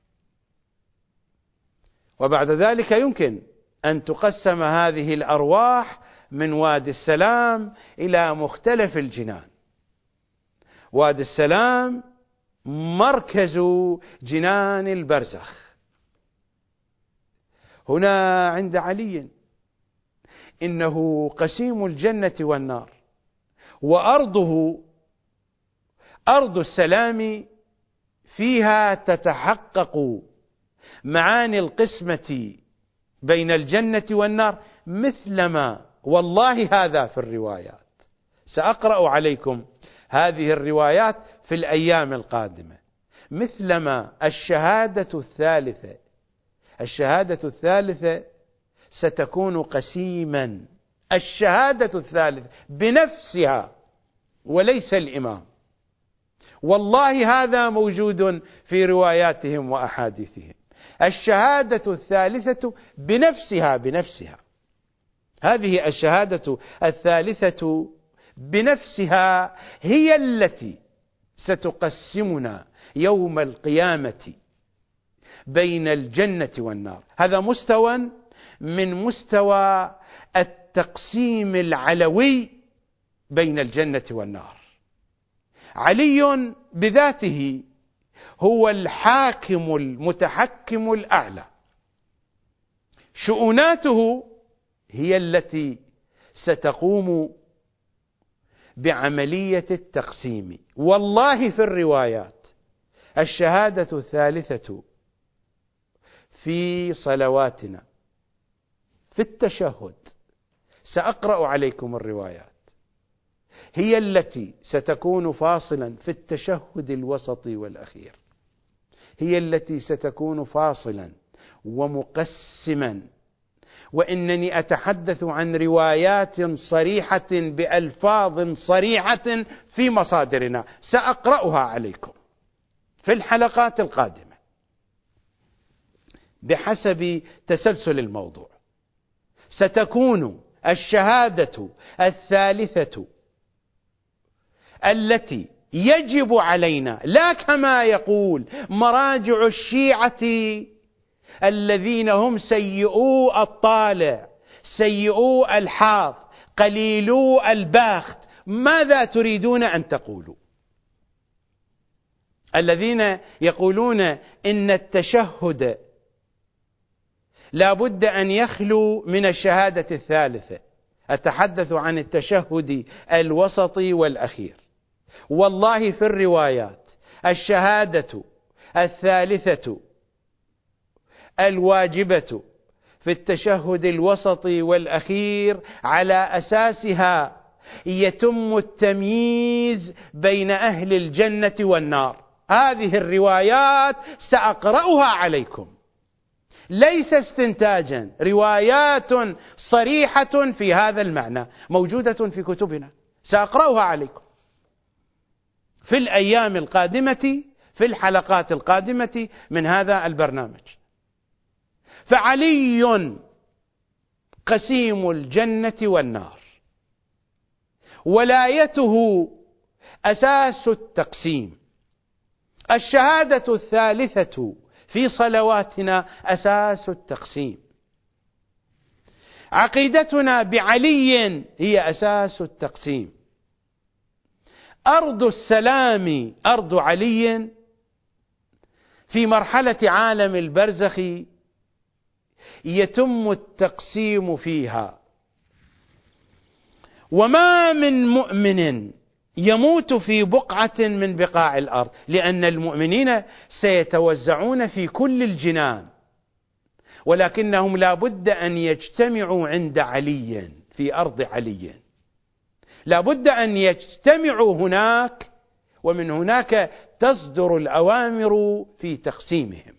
وبعد ذلك يمكن أن تقسم هذه الأرواح من وادي السلام إلى مختلف الجنان. وادي السلام مركز جنان البرزخ. هنا عند علي إنه قسيم الجنة والنار، وأرضه أرض السلام، فيها تتحقق معاني القسمة بين الجنة والنار مثلما، والله هذا في الروايات، سأقرأ عليكم هذه الروايات في الأيام القادمة، مثلما الشهادة الثالثة ستكون قسيما، الشهادة الثالثة بنفسها وليس الإمام، والله هذا موجود في رواياتهم وأحاديثهم. الشهادة الثالثة بنفسها هذه الشهادة الثالثة بنفسها هي التي ستقسمنا يوم القيامة بين الجنة والنار. هذا مستوى من مستوى التقسيم العلوي بين الجنة والنار. علي بذاته هو الحاكم المتحكم الأعلى، شؤوناته هي التي ستقوم بعملية التقسيم. والله في الروايات الشهادة الثالثة في صلواتنا في التشهد، سأقرأ عليكم الروايات، هي التي ستكون فاصلا في التشهد الوسطي والأخير، هي التي ستكون فاصلا ومقسما. وإنني أتحدث عن روايات صريحة بألفاظ صريحة في مصادرنا، سأقرأها عليكم في الحلقات القادمة بحسب تسلسل الموضوع. ستكون الشهادة الثالثة التي يجب علينا، لا كما يقول مراجع الشيعة الذين هم سيئو الطالع سيئو الحاظ قليلو الباخت، ماذا تريدون أن تقولوا؟ الذين يقولون إن التشهد لا بد أن يخلو من الشهادة الثالثة، أتحدث عن التشهد الوسطي والأخير. والله في الروايات الشهادة الثالثة الواجبة في التشهد الوسطي والأخير على أساسها يتم التمييز بين أهل الجنة والنار. هذه الروايات سأقرأها عليكم، ليس استنتاجا، روايات صريحة في هذا المعنى موجودة في كتبنا، سأقرأها عليكم في الأيام القادمة في الحلقات القادمة من هذا البرنامج. فعلي قسيم الجنة والنار، ولايته أساس التقسيم، الشهادة الثالثة في صلواتنا أساس التقسيم، عقيدتنا بعلي هي أساس التقسيم. أرض السلام أرض علي في مرحلة عالم البرزخ يتم التقسيم فيها. وما من مؤمن يموت في بقعة من بقاع الأرض، لأن المؤمنين سيتوزعون في كل الجنان، ولكنهم لا بد أن يجتمعوا عند علي في أرض علي، لا بد أن يجتمعوا هناك، ومن هناك تصدر الأوامر في تقسيمهم.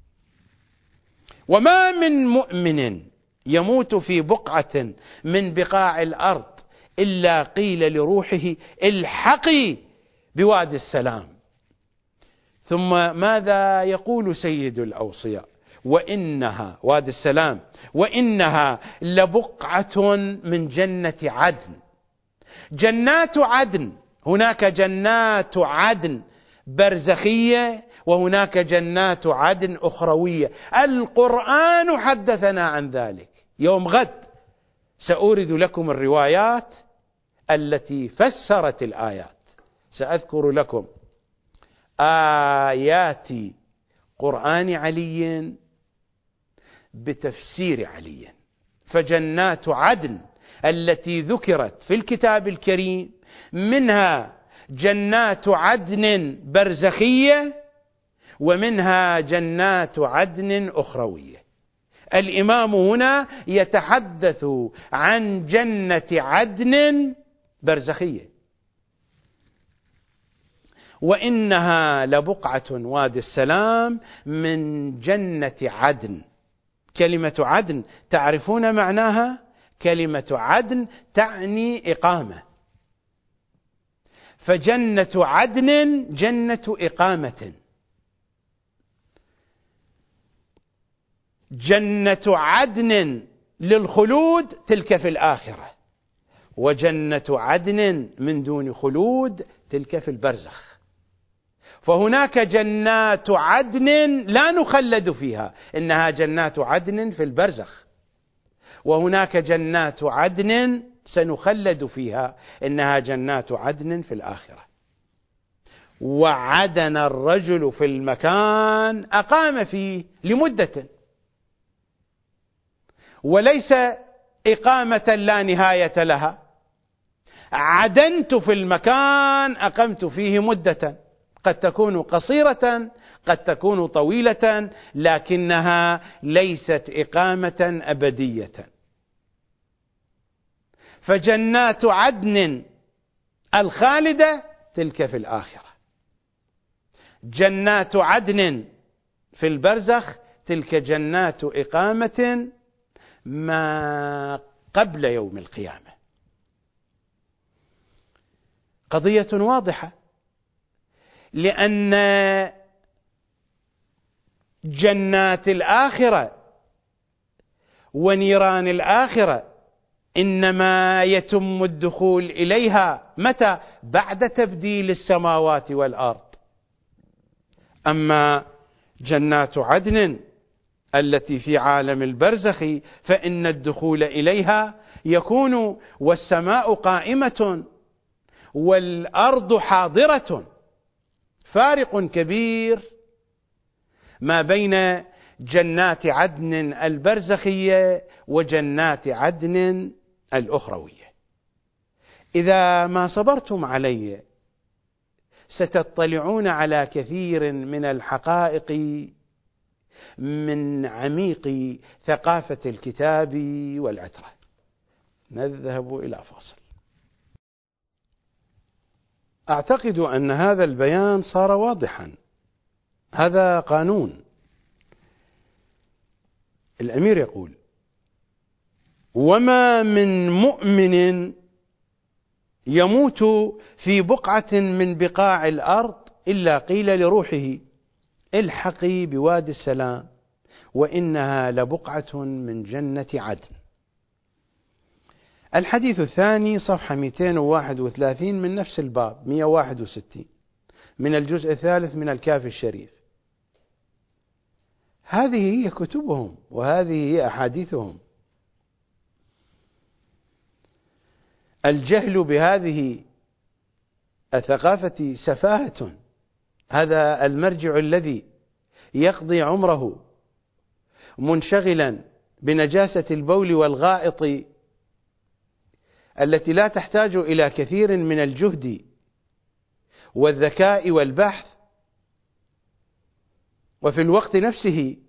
وما من مؤمن يموت في بقعة من بقاع الأرض إلا قيل لروحه الحقي بوادي السلام. ثم ماذا يقول سيد الأوصياء؟ وإنها وادي السلام، وإنها لبقعة من جنة عدن. جنات عدن، هناك جنات عدن برزخية وهناك جنات عدن أخروية. القرآن حدثنا عن ذلك. يوم غد سأورد لكم الروايات التي فسرت الآيات، سأذكر لكم آيات قرآن علي بتفسير علي. فجنات عدن التي ذكرت في الكتاب الكريم منها جنات عدن برزخية ومنها جنات عدن أخروية. الإمام هنا يتحدث عن جنة عدن برزخية. وإنها لبقعة وادي السلام من جنة عدن. كلمة عدن تعرفون معناها؟ كلمة عدن تعني إقامة، فجنة عدن جنة إقامة. جنة عدن للخلود تلك في الآخرة، وجنة عدن من دون خلود تلك في البرزخ. فهناك جنات عدن لا نخلد فيها، إنها جنات عدن في البرزخ، وهناك جنات عدن سنخلد فيها، إنها جنات عدن في الآخرة. وعدن الرجل في المكان أقام فيه لمدة، وليس إقامة لا نهاية لها. عدنت في المكان أقمت فيه مدة، قد تكون قصيرة قد تكون طويلة، لكنها ليست إقامة أبدية. فجنات عدن الخالدة تلك في الآخرة، جنات عدن في البرزخ تلك جنات إقامة ما قبل يوم القيامة. قضية واضحة، لأن جنات الآخرة ونيران الآخرة إنما يتم الدخول إليها متى؟ بعد تبديل السماوات والأرض. أما جنات عدن التي في عالم البرزخ فإن الدخول إليها يكون والسماء قائمة والأرض حاضرة. فارق كبير ما بين جنات عدن البرزخية وجنات عدن الأخروية. إذا ما صبرتم علي ستطلعون على كثير من الحقائق من عميق ثقافة الكتاب والعترة. نذهب إلى فاصل. أعتقد أن هذا البيان صار واضحا. هذا قانون. الأمير يقول: وما من مؤمن يموت في بقعة من بقاع الأرض إلا قيل لروحه الحقي بوادي السلام وإنها لبقعة من جنة عدن. الحديث الثاني صفحة 231 من نفس الباب 161 من الجزء الثالث من الكافي الشريف. هذه هي كتبهم وهذه هي أحاديثهم. الجهل بهذه الثقافة سفاهة. هذا المرجع الذي يقضي عمره منشغلا بنجاسة البول والغائط التي لا تحتاج إلى كثير من الجهد والذكاء والبحث، وفي الوقت نفسه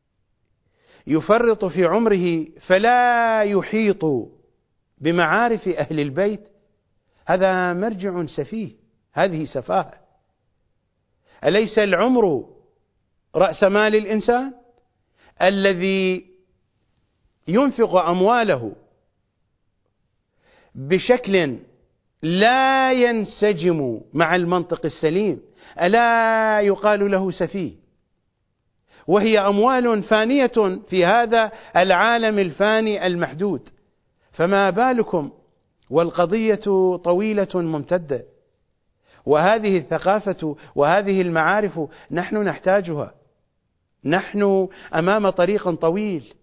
يفرط في عمره فلا يحيط بمعارف أهل البيت. هذا مرجع سفيه، هذه سفاهة. أليس العمر رأس مال الإنسان؟ الذي ينفق أمواله بشكل لا ينسجم مع المنطق السليم ألا يقال له سفيه، وهي أموال فانية في هذا العالم الفاني المحدود، فما بالكم والقضية طويلة ممتدة، وهذه الثقافة وهذه المعارف نحن نحتاجها، نحن أمام طريق طويل.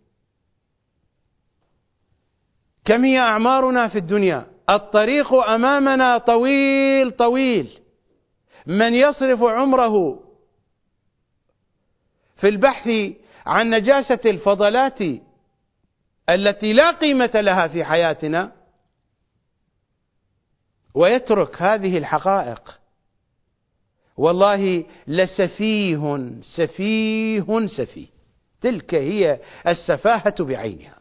كم هي أعمارنا في الدنيا؟ الطريق أمامنا طويل طويل. من يصرف عمره في البحث عن نجاسة الفضلات التي لا قيمة لها في حياتنا ويترك هذه الحقائق، والله لسفيه سفيه سفيه. تلك هي السفاهة بعينها.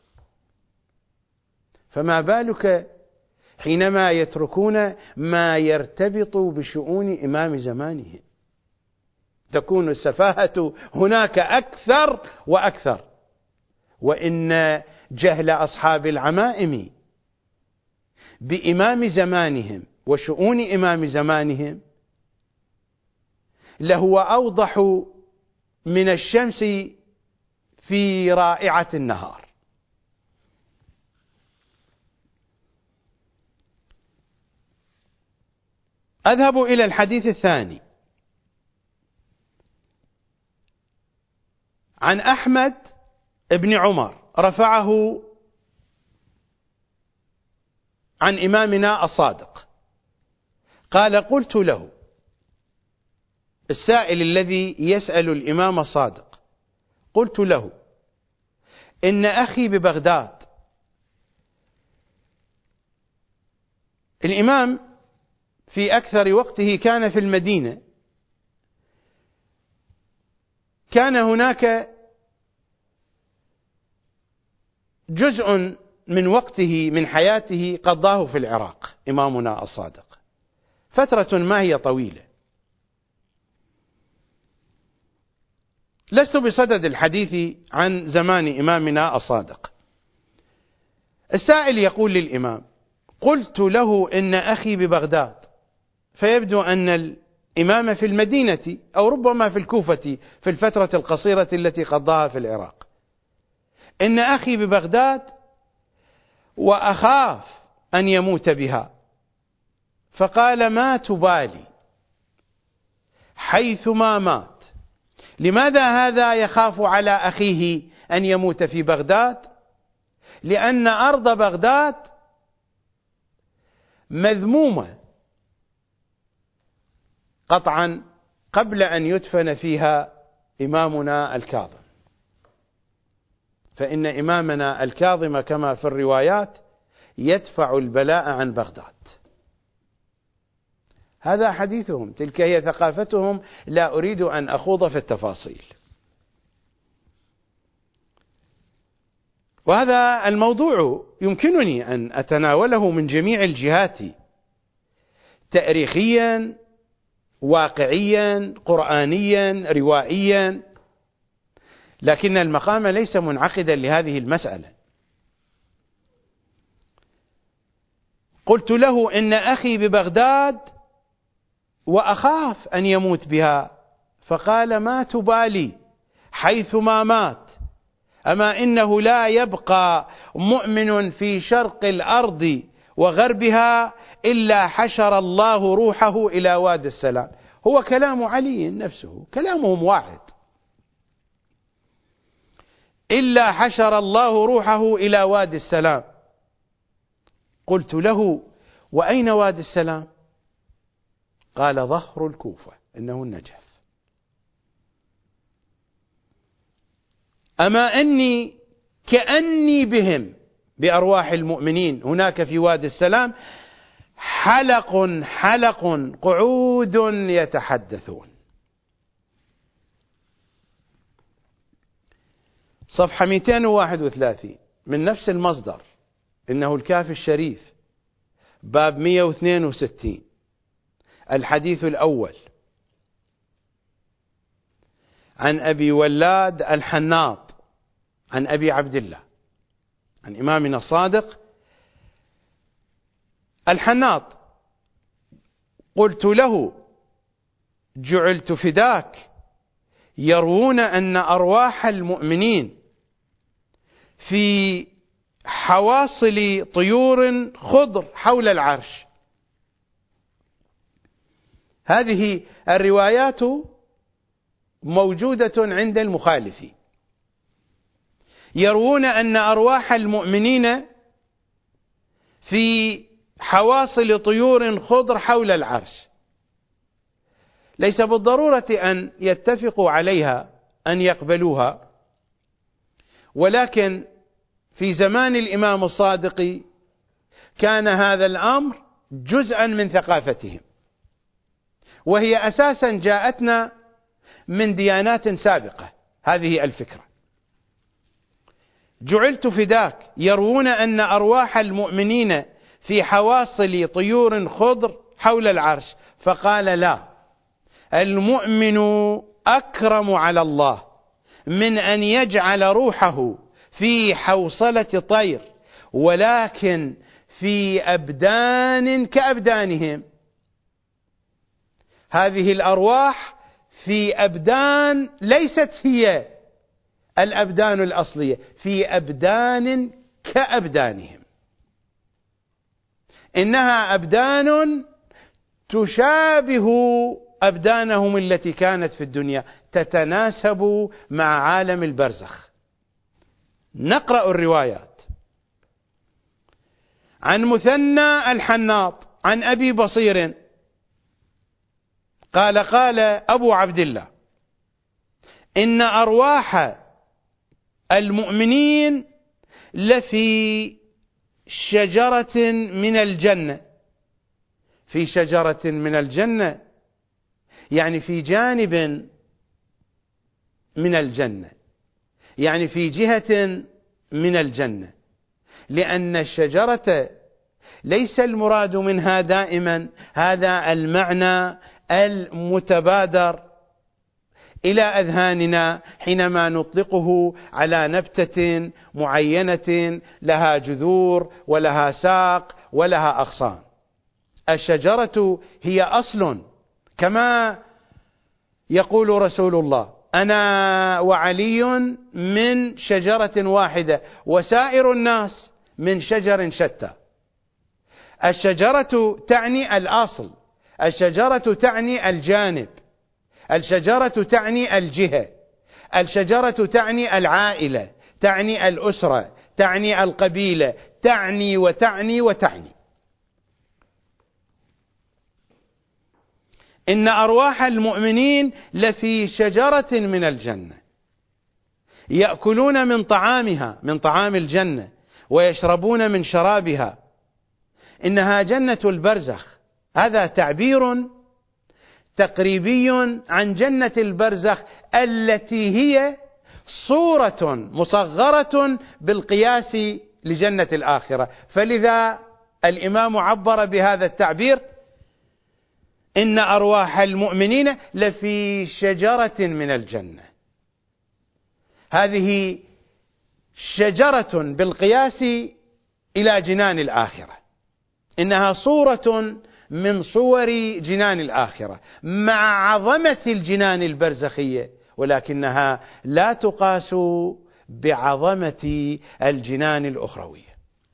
فما بالك حينما يتركون ما يرتبط بشؤون إمام زمانهم؟ تكون السفاهة هناك أكثر وأكثر. وإن جهل أصحاب العمائم بإمام زمانهم وشؤون إمام زمانهم لهو أوضح من الشمس في رائعة النهار. أذهب إلى الحديث الثاني عن أحمد بن عمر رفعه عن إمامنا الصادق قال: قلت له، السائل الذي يسأل الإمام الصادق، قلت له: إن أخي ببغداد. الإمام في أكثر وقته كان في المدينة، كان هناك جزء من وقته من حياته قضاه في العراق إمامنا الصادق، فترة ما هي طويلة. لست بصدد الحديث عن زمان إمامنا الصادق. السائل يقول للإمام: قلت له إن أخي ببغداد، فيبدو أن الإمام في المدينة أو ربما في الكوفة في الفترة القصيرة التي قضاها في العراق. إن أخي ببغداد وأخاف أن يموت بها. فقال: ما تبالي حيثما مات. لماذا هذا يخاف على أخيه أن يموت في بغداد؟ لأن أرض بغداد مذمومة قطعا قبل أن يدفن فيها إمامنا الكاظم، فإن إمامنا الكاظم كما في الروايات يدفع البلاء عن بغداد. هذا حديثهم، تلك هي ثقافتهم، لا أريد أن أخوض في التفاصيل. وهذا الموضوع يمكنني أن أتناوله من جميع الجهات، تاريخيا، واقعيا، قرآنيا، روائيا، لكن المقام ليس منعقدا لهذه المسألة. قلت له: إن أخي ببغداد وأخاف أن يموت بها. فقال: ما تبالي حيثما مات. أما إنه لا يبقى مؤمن في شرق الأرض وغربها إلا حشر الله روحه إلى وادي السلام. هو كلام علي نفسه، كلامهم واحد: إلا حشر الله روحه إلى وادي السلام. قلت له: وأين وادي السلام؟ قال: ظهر الكوفة، إنه النجف. أما أني كأني بهم بأرواح المؤمنين هناك في وادي السلام حلق حلق قعود يتحدثون. صفحة 231 من نفس المصدر، إنه الكافي الشريف، باب 162، الحديث الأول، عن أبي ولاد الحناط عن أبي عبد الله عن إمامنا الصادق. الحناط قلت له: جعلت فداك، يروون أن أرواح المؤمنين في حواصل طيور خضر حول العرش. هذه الروايات موجودة عند المخالفين، يروون أن أرواح المؤمنين في حواصل طيور خضر حول العرش. ليس بالضرورة أن يتفقوا عليها، أن يقبلوها، ولكن في زمان الإمام الصادق كان هذا الأمر جزءا من ثقافتهم، وهي أساسا جاءتنا من ديانات سابقة. هذه الفكرة: جعلت فداك، يروون أن أرواح المؤمنين في حواصل طيور خضر حول العرش. فقال: لا، المؤمن أكرم على الله من أن يجعل روحه في حوصلة طير، ولكن في أبدان كأبدانهم. هذه الأرواح في أبدان ليست هي الأبدان الأصلية، في أبدان كأبدانهم، إنها أبدان تشابه أبدانهم التي كانت في الدنيا، تتناسب مع عالم البرزخ. نقرأ الروايات. عن مثنى الحناط عن أبي بصير قال: قال أبو عبد الله: إن أرواح المؤمنين لفي شجرة من الجنة. في شجرة من الجنة يعني في جانب من الجنة، يعني في جهة من الجنة، لأن الشجرة ليس المراد منها دائما هذا المعنى المتبادر إلى أذهاننا حينما نطلقه على نبتة معينة لها جذور ولها ساق ولها أغصان. الشجرة هي أصل، كما يقول رسول الله: أنا وعلي من شجرة واحدة وسائر الناس من شجر شتى. الشجرة تعني الأصل، الشجرة تعني الجانب، الشجرة تعني الجهة، الشجرة تعني العائلة، تعني الأسرة، تعني القبيلة، تعني وتعني وتعني. إن أرواح المؤمنين لفي شجرة من الجنة يأكلون من طعامها، من طعام الجنة، ويشربون من شرابها. إنها جنة البرزخ. هذا تعبير تقريبي عن جنة البرزخ التي هي صورة مصغرة بالقياس لجنة الآخرة. فلذا الإمام عبر بهذا التعبير: إن أرواح المؤمنين لفي شجرة من الجنة. هذه شجرة بالقياس إلى جنان الآخرة، إنها صورة من صور جنان الآخرة مع عظمة الجنان البرزخية، ولكنها لا تقاس بعظمة الجنان الأخروية.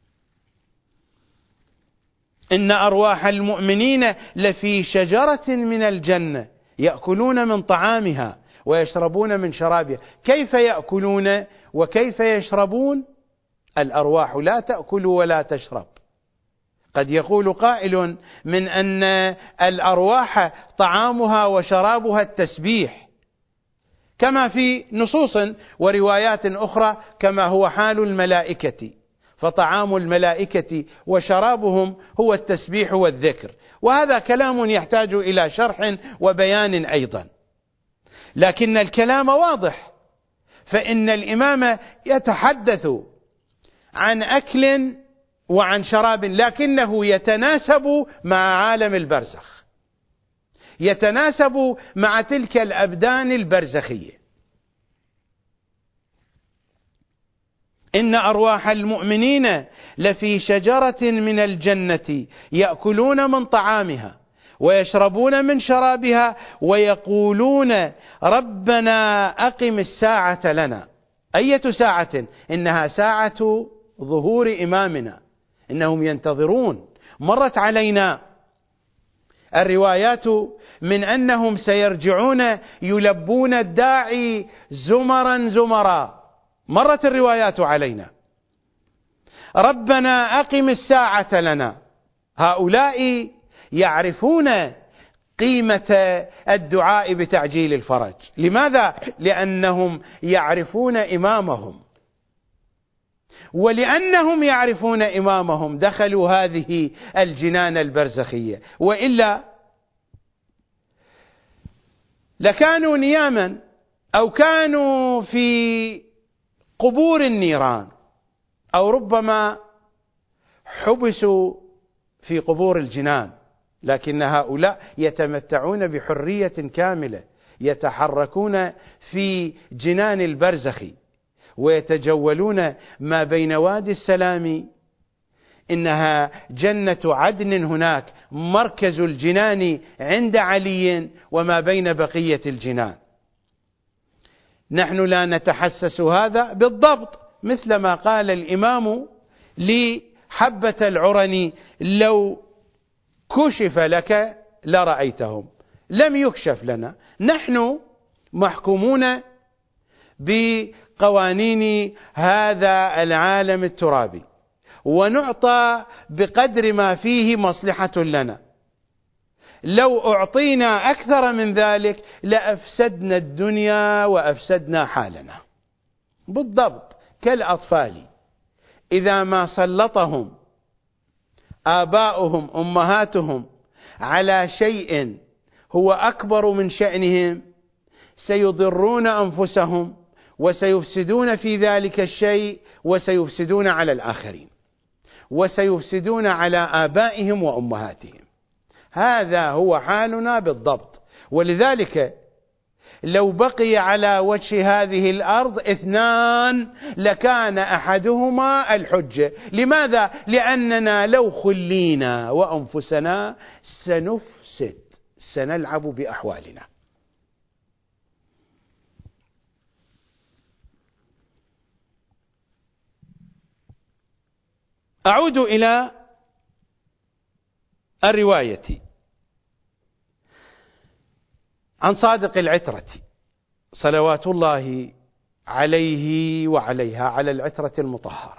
إن أرواح المؤمنين لفي شجرة من الجنة يأكلون من طعامها ويشربون من شرابها. كيف يأكلون وكيف يشربون؟ الأرواح لا تأكل ولا تشرب. قد يقول قائل من أن الأرواح طعامها وشرابها التسبيح، كما في نصوص وروايات أخرى كما هو حال الملائكة، فطعام الملائكة وشرابهم هو التسبيح والذكر. وهذا كلام يحتاج إلى شرح وبيان أيضا، لكن الكلام واضح. فإن الإمام يتحدث عن أكل وعن شراب، لكنه يتناسب مع عالم البرزخ، يتناسب مع تلك الأبدان البرزخية. إن أرواح المؤمنين لفي شجرة من الجنة يأكلون من طعامها ويشربون من شرابها ويقولون ربنا أقم الساعة لنا. أية ساعة؟ إنها ساعة ظهور إمامنا، إنهم ينتظرون. مرت علينا الروايات من أنهم سيرجعون يلبون الداعي زمرا زمرا، مرت الروايات علينا. ربنا أقم الساعة لنا. هؤلاء يعرفون قيمة الدعاء بتعجيل الفرج. لماذا؟ لأنهم يعرفون إمامهم، ولأنهم يعرفون إمامهم دخلوا هذه الجنان البرزخية، وإلا لكانوا نياما أو كانوا في قبور النيران، أو ربما حبسوا في قبور الجنان. لكن هؤلاء يتمتعون بحرية كاملة، يتحركون في جنان البرزخ ويتجولون ما بين وادي السلام، إنها جنة عدن هناك، مركز الجنان عند علي، وما بين بقية الجنان. نحن لا نتحسس هذا بالضبط، مثل ما قال الإمام لحبة العرني: لو كشف لك لرأيتهم. لم يكشف لنا، نحن محكومون بقوانين هذا العالم الترابي، ونعطى بقدر ما فيه مصلحة لنا. لو أعطينا أكثر من ذلك لأفسدنا الدنيا وأفسدنا حالنا. بالضبط كالأطفال، إذا ما سلطهم آباؤهم أمهاتهم على شيء هو أكبر من شأنهم سيضرون أنفسهم وسيفسدون في ذلك الشيء، وسيفسدون على الآخرين، وسيفسدون على آبائهم وأمهاتهم. هذا هو حالنا بالضبط. ولذلك لو بقي على وجه هذه الأرض اثنان لكان أحدهما الحجة. لماذا؟ لأننا لو خلينا وأنفسنا سنفسد، سنلعب بأحوالنا. أعود إلى الرواية عن صادق العترة صلوات الله عليه وعليها، على العترة المطهرة: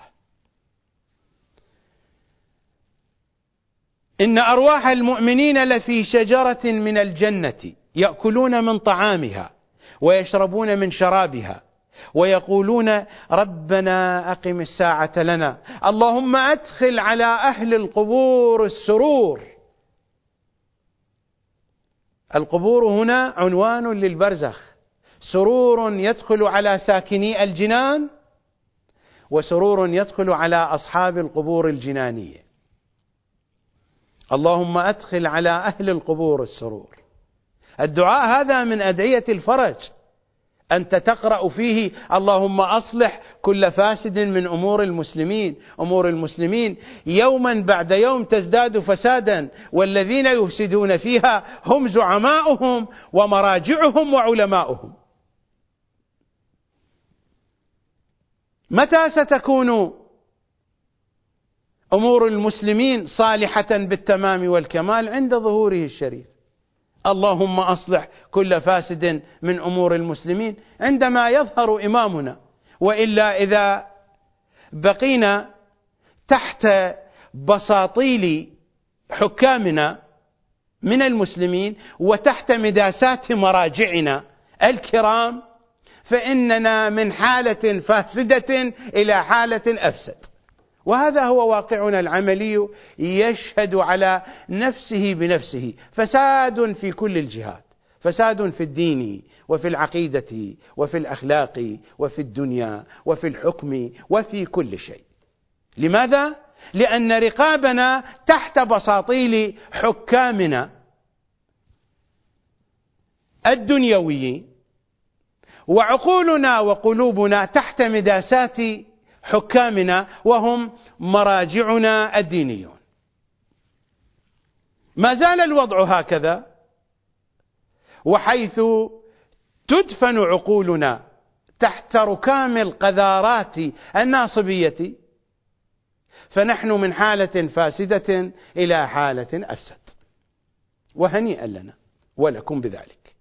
إن أرواح المؤمنين لفي شجرة من الجنة يأكلون من طعامها ويشربون من شرابها ويقولون ربنا أقم الساعة لنا، اللهم أدخل على أهل القبور السرور. القبور هنا عنوان للبرزخ، سرور يدخل على ساكني الجنان، وسرور يدخل على أصحاب القبور الجنانية. اللهم أدخل على أهل القبور السرور. الدعاء هذا من أدعية الفرج، أنت تقرأ فيه اللهم أصلح كل فاسد من أمور المسلمين. أمور المسلمين يوما بعد يوم تزداد فسادا، والذين يفسدون فيها هم زعماؤهم ومراجعهم وعلماؤهم. متى ستكون أمور المسلمين صالحة بالتمام والكمال؟ عند ظهوره الشريف. اللهم أصلح كل فاسد من أمور المسلمين عندما يظهر إمامنا. وإلا إذا بقينا تحت بساطيل حكامنا من المسلمين وتحت مداسات مراجعنا الكرام، فإننا من حالة فاسدة إلى حالة أفسد. وهذا هو واقعنا العملي، يشهد على نفسه بنفسه. فساد في كل الجهات، فساد في الدين وفي العقيدة وفي الأخلاق وفي الدنيا وفي الحكم وفي كل شيء. لماذا؟ لأن رقابنا تحت بساطيل حكامنا الدنيويين، وعقولنا وقلوبنا تحت مداسات حكامنا وهم مراجعنا الدينيون. ما زال الوضع هكذا، وحيث تدفن عقولنا تحت ركام القذارات الناصبية، فنحن من حالة فاسدة إلى حالة أفسد، وهنيئا لنا ولكم بذلك.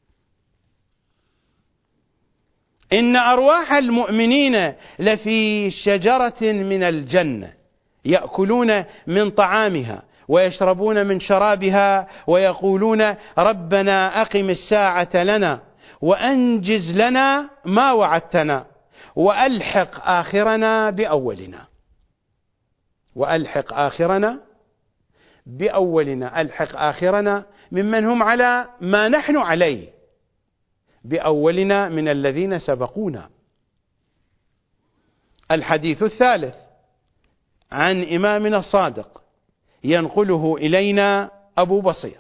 إن أرواح المؤمنين لفي شجرة من الجنة يأكلون من طعامها ويشربون من شرابها ويقولون ربنا أقم الساعة لنا وأنجز لنا ما وعدتنا وألحق آخرنا بأولنا. وألحق آخرنا بأولنا، ألحق آخرنا ممن هم على ما نحن عليه بأولنا من الذين سبقونا. الحديث الثالث عن إمامنا الصادق ينقله إلينا أبو بصير: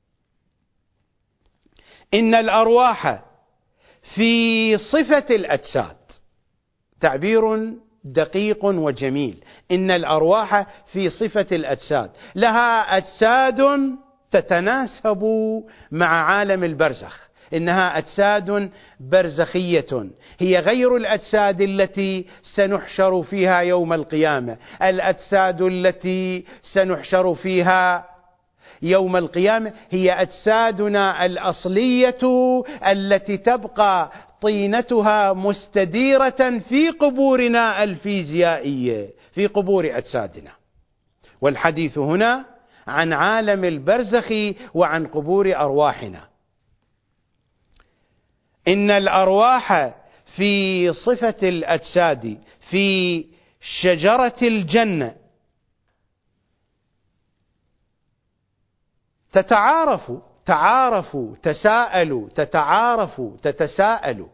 إن الأرواح في صفة الأجساد. تعبير دقيق وجميل. إن الأرواح في صفة الأجساد، لها أجساد تتناسب مع عالم البرزخ، إنها أجساد برزخية هي غير الأجساد التي سنحشر فيها يوم القيامة. الأجساد التي سنحشر فيها يوم القيامة هي أجسادنا الأصلية التي تبقى طينتها مستديرة في قبورنا الفيزيائية، في قبور أجسادنا. والحديث هنا عن عالم البرزخ وعن قبور أرواحنا. إن الأرواح في صفة الأجساد في شجرة الجنة تعارفوا تساءلوا تتعارفوا تتساءلوا.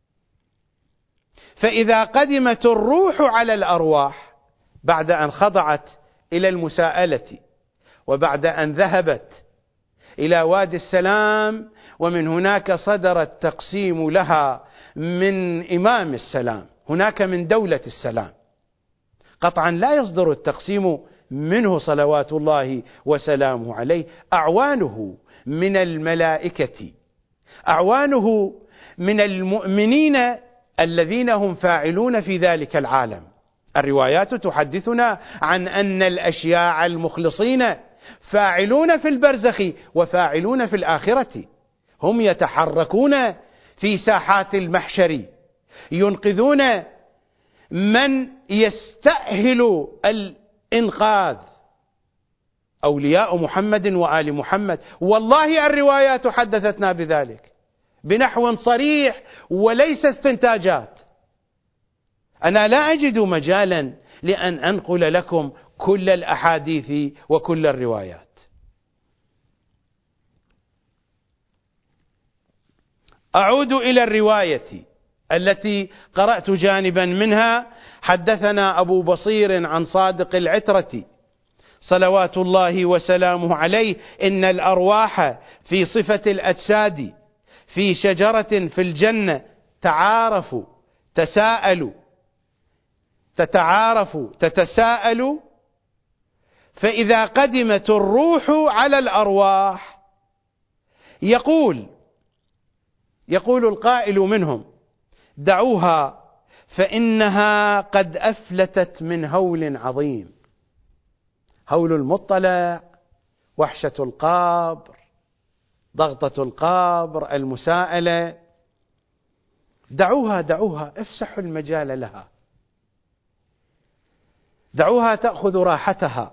فإذا قدمت الروح على الأرواح بعد أن خضعت إلى المساءلة وبعد أن ذهبت إلى وادي السلام، ومن هناك صدر التقسيم لها من إمام السلام، هناك من دولة السلام، قطعا لا يصدر التقسيم منه صلوات الله وسلامه عليه، أعوانه من الملائكة، أعوانه من المؤمنين الذين هم فاعلون في ذلك العالم. الروايات تحدثنا عن أن الأشياع المخلصين فاعلون في البرزخ وفاعلون في الآخرة، هم يتحركون في ساحات المحشر، ينقذون من يستأهل الإنقاذ، أولياء محمد وآل محمد. والله الروايات حدثتنا بذلك بنحو صريح وليس استنتاجات. أنا لا أجد مجالا لأن أنقل لكم كل الأحاديث وكل الروايات. أعود إلى الرواية التي قرأت جانبا منها. حدثنا أبو بصير عن صادق العترة صلوات الله وسلامه عليه: إن الأرواح في صفة الأجساد في شجرة في الجنة تعارفوا تساءلوا تتعارفوا تتساءلوا. فإذا قدمت الروح على الأرواح يقول القائل منهم: دعوها فإنها قد أفلتت من هول عظيم. هول المطلع، وحشة القبر، ضغطة القبر، المساءلة. دعوها افسحوا المجال لها، دعوها تأخذ راحتها،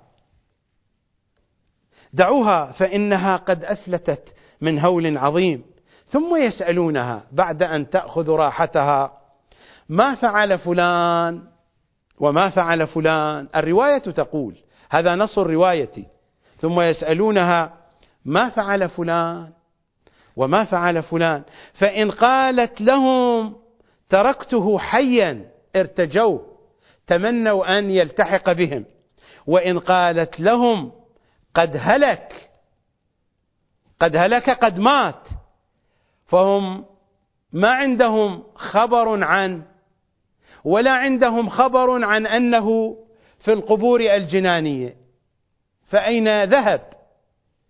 دعوها فإنها قد أفلتت من هول عظيم. ثم يسألونها بعد أن تأخذ راحتها: ما فعل فلان وما فعل فلان؟ الرواية تقول، هذا نص الرواية: ثم يسألونها: ما فعل فلان وما فعل فلان؟ فإن قالت لهم: تركته حيا ارتجوا، تمنوا أن يلتحق بهم. وإن قالت لهم: قد هلك قد مات، فهم ما عندهم خبر عنه ولا عندهم خبر عن أنه في القبور الجنانية، فأين ذهب؟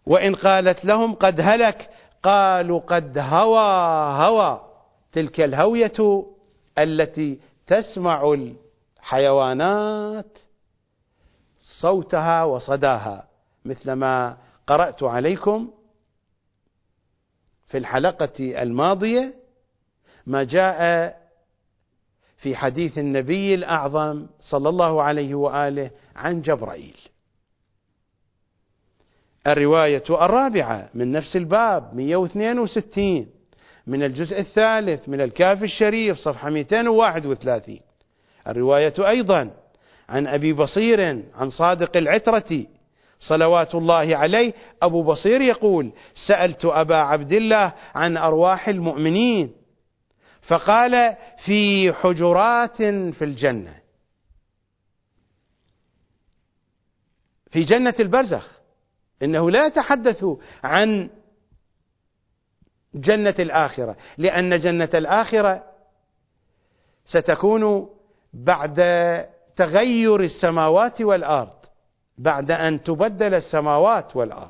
وإن قالت لهم قد هلك قالوا قد هوى. تلك الهوية التي تسمع الحيوانات صوتها وصداها، مثلما قرأت عليكم في الحلقة الماضية ما جاء في حديث النبي الأعظم صلى الله عليه وآله عن جبرائيل. الرواية الرابعة من نفس الباب 162 من الجزء الثالث من الكافي الشريف صفحة 231. الرواية أيضا عن أبي بصير عن صادق العترة صلوات الله عليه. أبو بصير يقول: سألت أبا عبد الله عن أرواح المؤمنين فقال: في حجرات في الجنة، في جنة البرزخ، إنه لا يتحدث عن جنة الآخرة، لأن جنة الآخرة ستكون بعد تغير السماوات والأرض، بعد أن تبدل السماوات والأرض.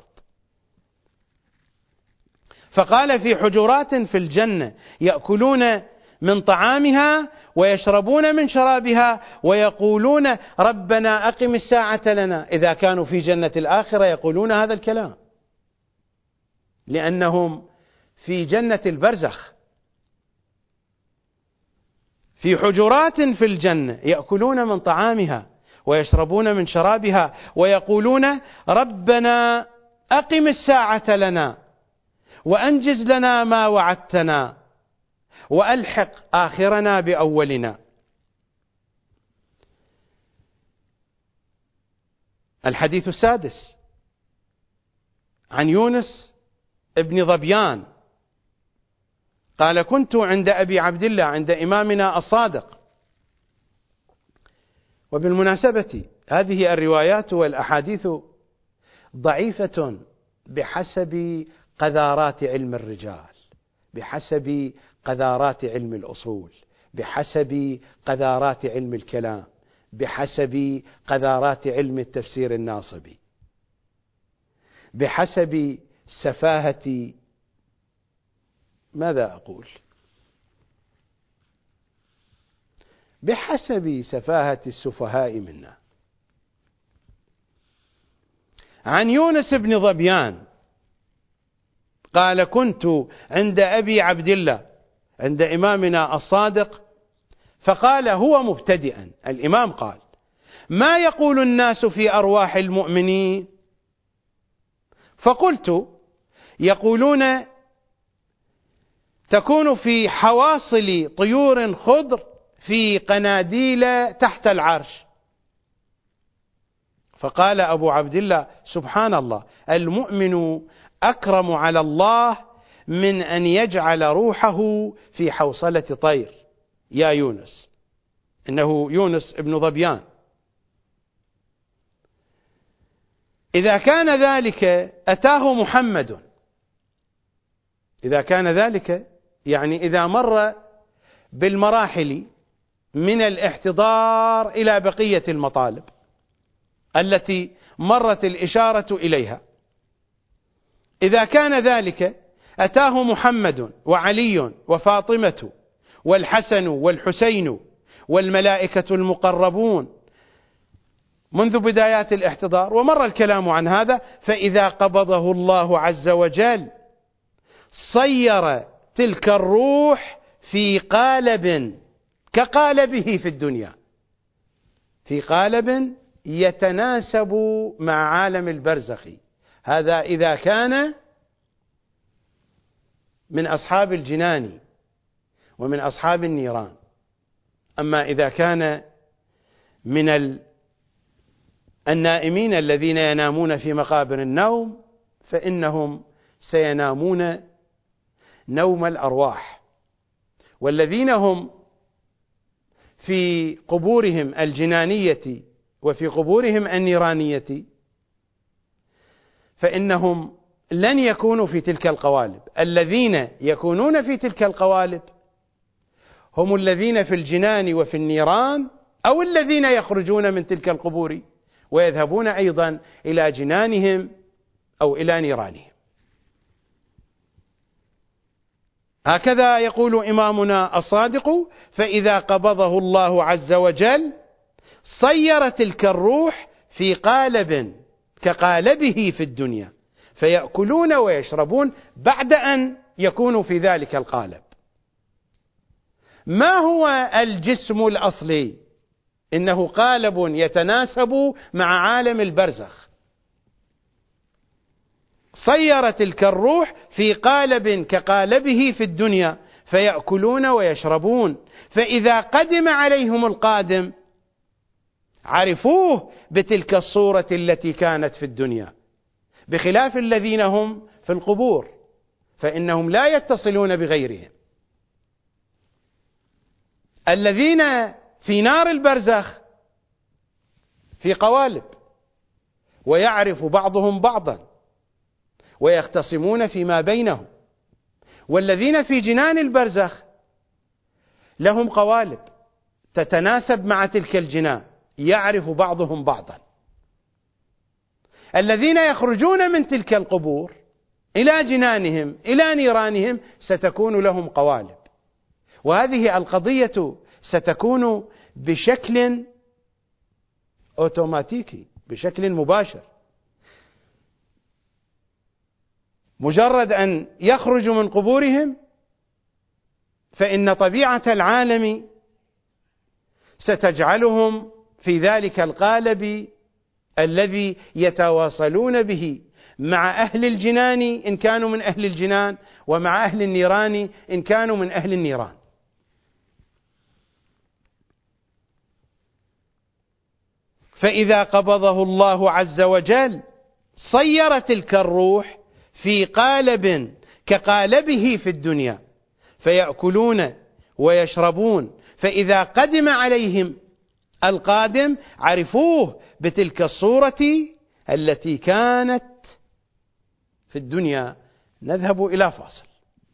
فقال: في حجرات في الجنة يأكلون من طعامها ويشربون من شرابها ويقولون ربنا أقم الساعة لنا. إذا كانوا في جنة الآخرة يقولون هذا الكلام، لأنهم في جنة البرزخ. في حجرات في الجنة يأكلون من طعامها ويشربون من شرابها ويقولون ربنا أقم الساعة لنا وأنجز لنا ما وعدتنا وألحق آخرنا بأولنا. الحديث السادس عن يونس ابن ظبيان قال: كنت عند أبي عبد الله عند إمامنا الصادق. وبالمناسبة هذه الروايات والأحاديث ضعيفة بحسب قذارات علم الرجال، بحسب قذارات علم الأصول، بحسب قذارات علم الكلام، بحسب قذارات علم التفسير الناصبي، بحسب سفاهة، ماذا أقول، بحسب سفاهة السفهاء منا. عن يونس بن ظبيان قال: كنت عند أبي عبد الله عند إمامنا الصادق فقال هو مبتدئا، الإمام قال: ما يقول الناس في أرواح المؤمنين؟ فقلت: يقولون تكون في حواصل طيور خضر في قناديل تحت العرش. فقال أبو عبد الله: سبحان الله، المؤمن أكرم على الله من أن يجعل روحه في حوصلة طير. يا يونس، إنه يونس ابن ظبيان، إذا كان ذلك أتاه محمد، إذا كان ذلك يعني إذا مر بالمراحل من الاحتضار إلى بقية المطالب التي مرت الإشارة إليها، إذا كان ذلك أتاه محمد وعلي وفاطمة والحسن والحسين والملائكة المقربون منذ بدايات الاحتضار، ومر الكلام عن هذا، فإذا قبضه الله عز وجل صير تلك الروح في قالب كقالبه في الدنيا، في قالب يتناسب مع عالم البرزخ. هذا إذا كان من أصحاب الجنان ومن أصحاب النيران. أما إذا كان من النائمين الذين ينامون في مقابر النوم فإنهم سينامون نوم الأرواح، والذين هم في قبورهم الجنانية وفي قبورهم النيرانية فإنهم لن يكونوا في تلك القوالب. الذين يكونون في تلك القوالب هم الذين في الجنان وفي النيران، أو الذين يخرجون من تلك القبور ويذهبون أيضا إلى جنانهم أو إلى نيرانهم. هكذا يقول إمامنا الصادق: فإذا قبضه الله عز وجل صير تلك الروح في قالب كقالبه في الدنيا، فيأكلون ويشربون بعد أن يكونوا في ذلك القالب. ما هو الجسم الأصلي؟ إنه قالب يتناسب مع عالم البرزخ. صير تلك الروح في قالب كقالبه في الدنيا، فيأكلون ويشربون، فإذا قدم عليهم القادم عرفوه بتلك الصورة التي كانت في الدنيا، بخلاف الذين هم في القبور فإنهم لا يتصلون بغيرهم. الذين في نار البرزخ في قوالب، ويعرف بعضهم بعضا ويختصمون فيما بينهم، والذين في جنان البرزخ لهم قوالب تتناسب مع تلك الجنان، يعرف بعضهم بعضا. الذين يخرجون من تلك القبور إلى جنانهم إلى نيرانهم ستكون لهم قوالب، وهذه القضية ستكون بشكل أوتوماتيكي، بشكل مباشر. مجرد أن يخرجوا من قبورهم فإن طبيعة العالم ستجعلهم في ذلك القالب الذي يتواصلون به مع أهل الجنان إن كانوا من أهل الجنان، ومع أهل النيران إن كانوا من أهل النيران. فإذا قبضه الله عز وجل صير تلك الروح في قالب كقالبه في الدنيا، فيأكلون ويشربون، فإذا قدم عليهم القادم عرفوه بتلك الصورة التي كانت في الدنيا. نذهب إلى فاصل.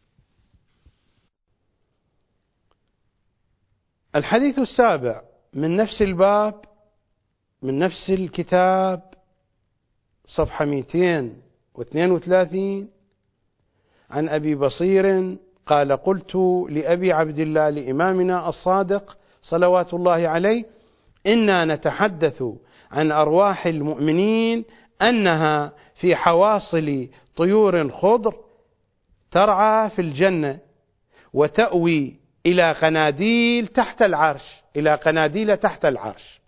الحديث السابع من نفس الباب من نفس الكتاب، صفحة 232، عن أبي بصير قال: قلت لأبي عبد الله لإمامنا الصادق صلوات الله عليه: إنا نتحدث عن أرواح المؤمنين أنها في حواصل طيور خضر ترعى في الجنة وتأوي إلى قناديل تحت العرش، إلى قناديل تحت العرش.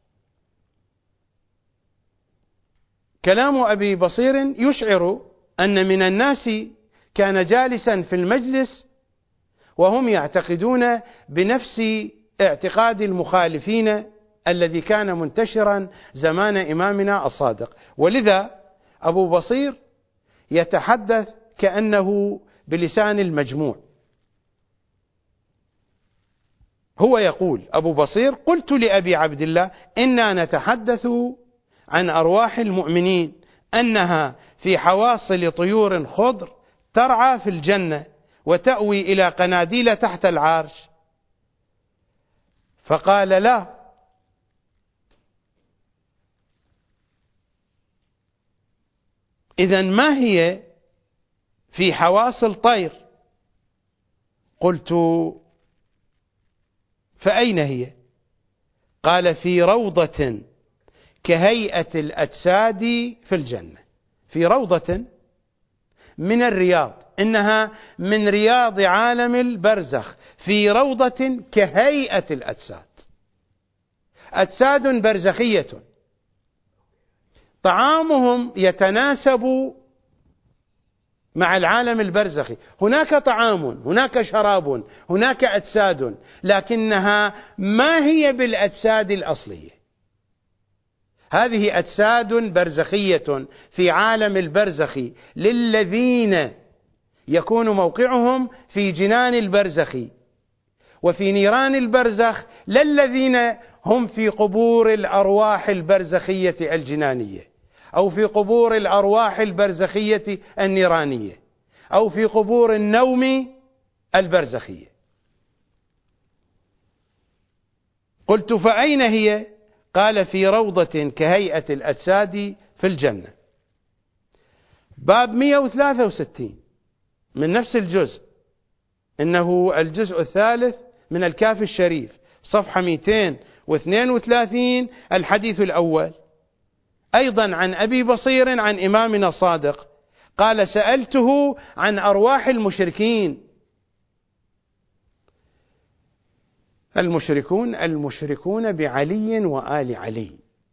كلام أبي بصير يشعر أن من الناس كان جالسا في المجلس وهم يعتقدون بنفس اعتقاد المخالفين الذي كان منتشرا زمان إمامنا الصادق، ولذا أبو بصير يتحدث كأنه بلسان المجموع. هو يقول أبو بصير: قلت لأبي عبد الله: إنا نتحدث عن أرواح المؤمنين أنها في حواصل طيور خضر ترعى في الجنة وتأوي إلى قناديل تحت العرش. فقال: لا، إذن ما هي في حواصل طير؟ قلت: فأين هي؟ قال: في روضة كهيئة الأجساد في الجنة، في روضة من الرياض، إنها من رياض عالم البرزخ، في روضة كهيئة الأجساد، أجساد برزخية، طعامهم يتناسب مع العالم البرزخي. هناك طعام، هناك شراب، هناك أجساد، لكنها ما هي بالأجساد الأصلية. هذه أجساد برزخية في عالم البرزخ للذين يكون موقعهم في جنان البرزخ وفي نيران البرزخ، للذين هم في قبور الأرواح البرزخية الجنانية، أو في قبور الأرواح البرزخية النيرانية، أو في قبور النوم البرزخية. قلت: فأين هي؟ قال: في روضة كهيئة الأجساد في الجنة. باب 163 من نفس الجزء، إنه الجزء الثالث من الكافي الشريف، صفحة 232 الحديث الأول، أيضا عن أبي بصير عن إمامنا الصادق قال: سألته عن أرواح المشركين. المشركون بعلي وآل علي.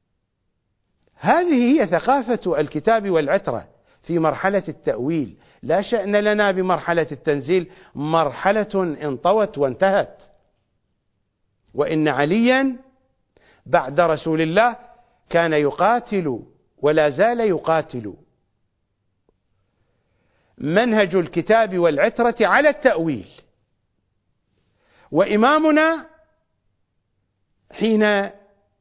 هذه هي ثقافة الكتاب والعترة في مرحلة التأويل، لا شأن لنا بمرحلة التنزيل، مرحلة انطوت وانتهت. وإن عليا بعد رسول الله كان يقاتل ولا زال يقاتل منهج الكتاب والعترة على التأويل، وإمامنا حين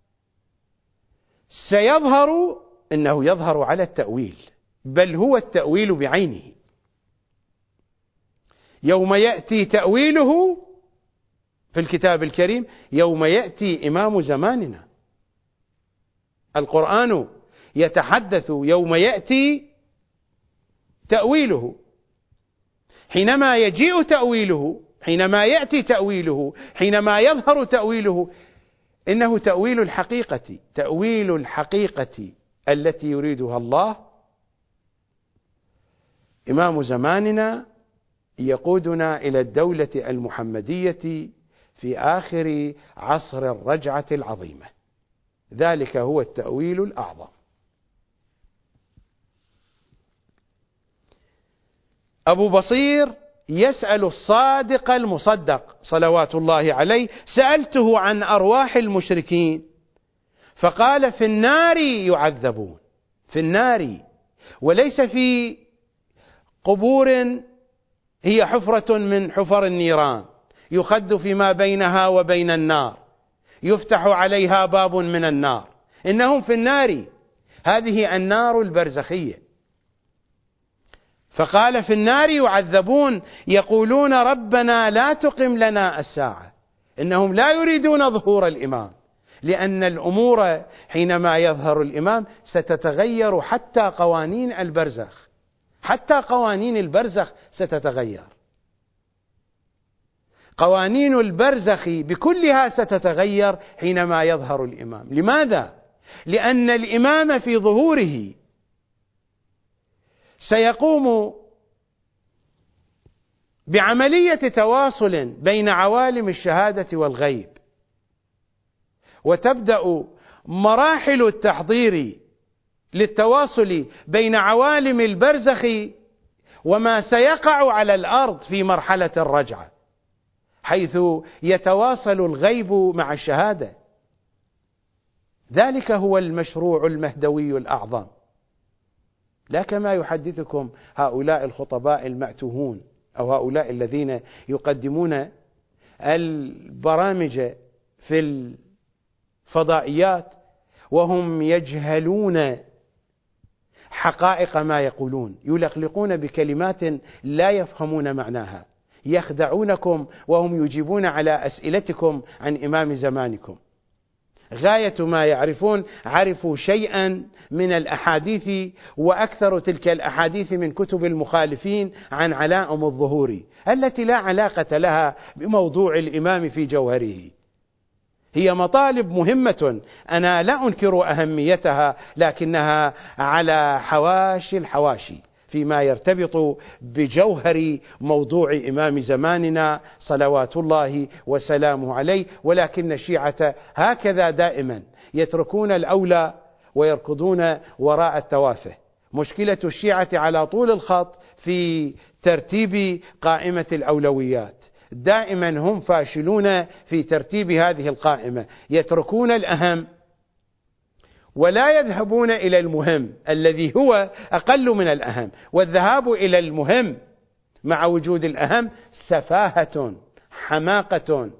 سيظهر إنه يظهر على التأويل، بل هو التأويل بعينه. يوم يأتي تأويله في الكتاب الكريم، يوم يأتي إمام زماننا. القرآن يتحدث يوم يأتي تأويله، حينما يجيء تأويله، حينما يأتي تأويله، حينما يظهر تأويله، إنه تأويل الحقيقة، تأويل الحقيقة التي يريدها الله. إمام زماننا يقودنا إلى الدولة المحمدية في آخر عصر الرجعة العظيمة، ذلك هو التأويل الأعظم. أبو بصير يسأل الصادق المصدق صلوات الله عليه: سألته عن أرواح المشركين فقال: في النار يعذبون، في النار، وليس في قبور هي حفرة من حفر النيران يخد فيما بينها وبين النار، يفتح عليها باب من النار، إنهم في النار، هذه النار البرزخية. فقال: في النار يعذبون يقولون ربنا لا تقم لنا الساعة. إنهم لا يريدون ظهور الإمام، لأن الأمور حينما يظهر الإمام ستتغير، حتى قوانين البرزخ، حتى قوانين البرزخ ستتغير، قوانين البرزخ بكلها ستتغير حينما يظهر الإمام. لماذا؟ لأن الإمام في ظهوره سيقوم بعملية تواصل بين عوالم الشهادة والغيب، وتبدأ مراحل التحضير للتواصل بين عوالم البرزخ وما سيقع على الأرض في مرحلة الرجعة، حيث يتواصل الغيب مع الشهادة. ذلك هو المشروع المهدوي الأعظم، لا كما يحدثكم هؤلاء الخطباء المأتوهون أو هؤلاء الذين يقدمون البرامج في الفضائيات وهم يجهلون حقائق ما يقولون، يلقلقون بكلمات لا يفهمون معناها، يخدعونكم وهم يجيبون على أسئلتكم عن إمام زمانكم. غاية ما يعرفون، عرفوا شيئا من الأحاديث، وأكثر تلك الأحاديث من كتب المخالفين عن علائم الظهور التي لا علاقة لها بموضوع الإمام في جوهره. هي مطالب مهمة أنا لا أنكر أهميتها، لكنها على حواشي الحواشي فيما يرتبط بجوهر موضوع إمام زماننا صلوات الله وسلامه عليه. ولكن الشيعة هكذا دائما يتركون الأولى ويركضون وراء التوافه. مشكلة الشيعة على طول الخط في ترتيب قائمة الأولويات، دائما هم فاشلون في ترتيب هذه القائمة، يتركون الأهم ولا يذهبون إلى المهم الذي هو أقل من الأهم. والذهاب إلى المهم مع وجود الأهم سفاهة، حماقة،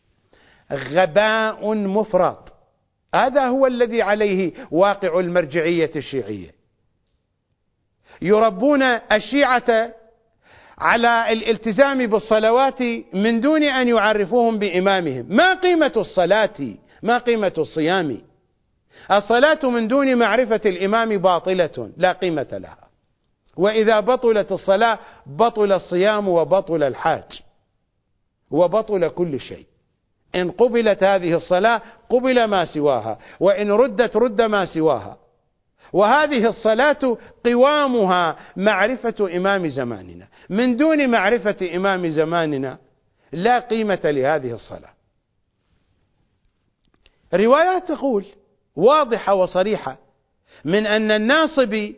غباء مفرط. هذا هو الذي عليه واقع المرجعية الشيعية. يربون الشيعة على الالتزام بالصلوات من دون أن يعرفوهم بإمامهم. ما قيمة الصلاة؟ ما قيمة الصيام؟ الصلاة من دون معرفة الإمام باطلة لا قيمة لها. وإذا بطلت الصلاة بطل الصيام وبطل الحاج وبطل كل شيء. إن قبلت هذه الصلاة قبل ما سواها، وإن ردت رد ما سواها. وهذه الصلاة قوامها معرفة إمام زماننا، من دون معرفة إمام زماننا لا قيمة لهذه الصلاة. روايات تقول واضحة وصريحة من أن الناصب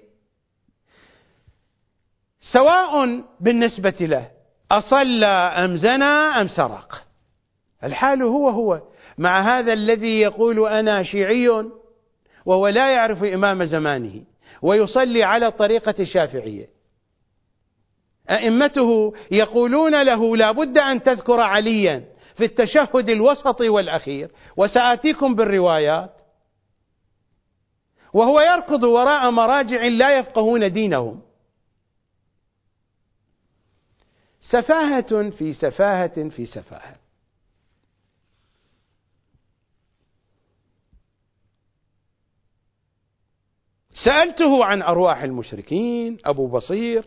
سواء بالنسبة له أصلى أم زنى أم سرق، الحال هو مع هذا الذي يقول أنا شيعي وهو لا يعرف إمام زمانه ويصلي على الطريقة الشافعية. أئمته يقولون له لا بد أن تذكر عليا في التشهد الوسط والأخير، وسآتيكم بالروايات، وهو يركض وراء مراجع لا يفقهون دينهم. سفاهة في سفاهة في سفاهة. سألته عن أرواح المشركين، أبو بصير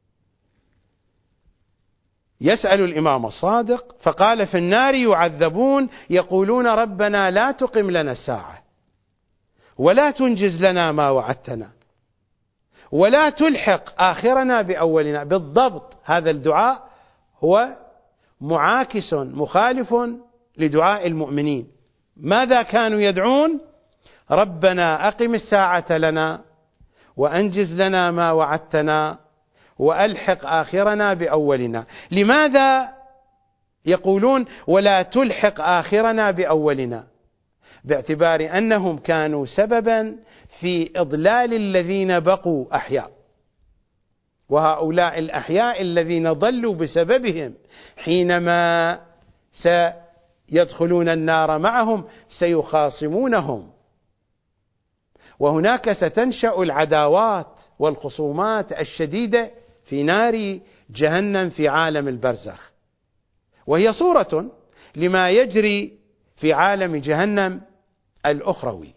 يسأل الإمام الصادق فقال في النار يعذبون يقولون ربنا لا تقم لنا الساعة ولا تنجز لنا ما وعدتنا ولا تلحق آخرنا بأولنا. بالضبط هذا الدعاء هو معاكس مخالف لدعاء المؤمنين. ماذا كانوا يدعون؟ ربنا أقم الساعة لنا وأنجز لنا ما وعدتنا وألحق آخرنا بأولنا. لماذا يقولون ولا تلحق آخرنا بأولنا؟ باعتبار أنهم كانوا سببا في إضلال الذين بقوا أحياء، وهؤلاء الأحياء الذين ضلوا بسببهم حينما سيدخلون النار معهم سيخاصمونهم، وهناك ستنشأ العداوات والخصومات الشديدة في نار جهنم في عالم البرزخ، وهي صورة لما يجري في عالم جهنم الأخروي.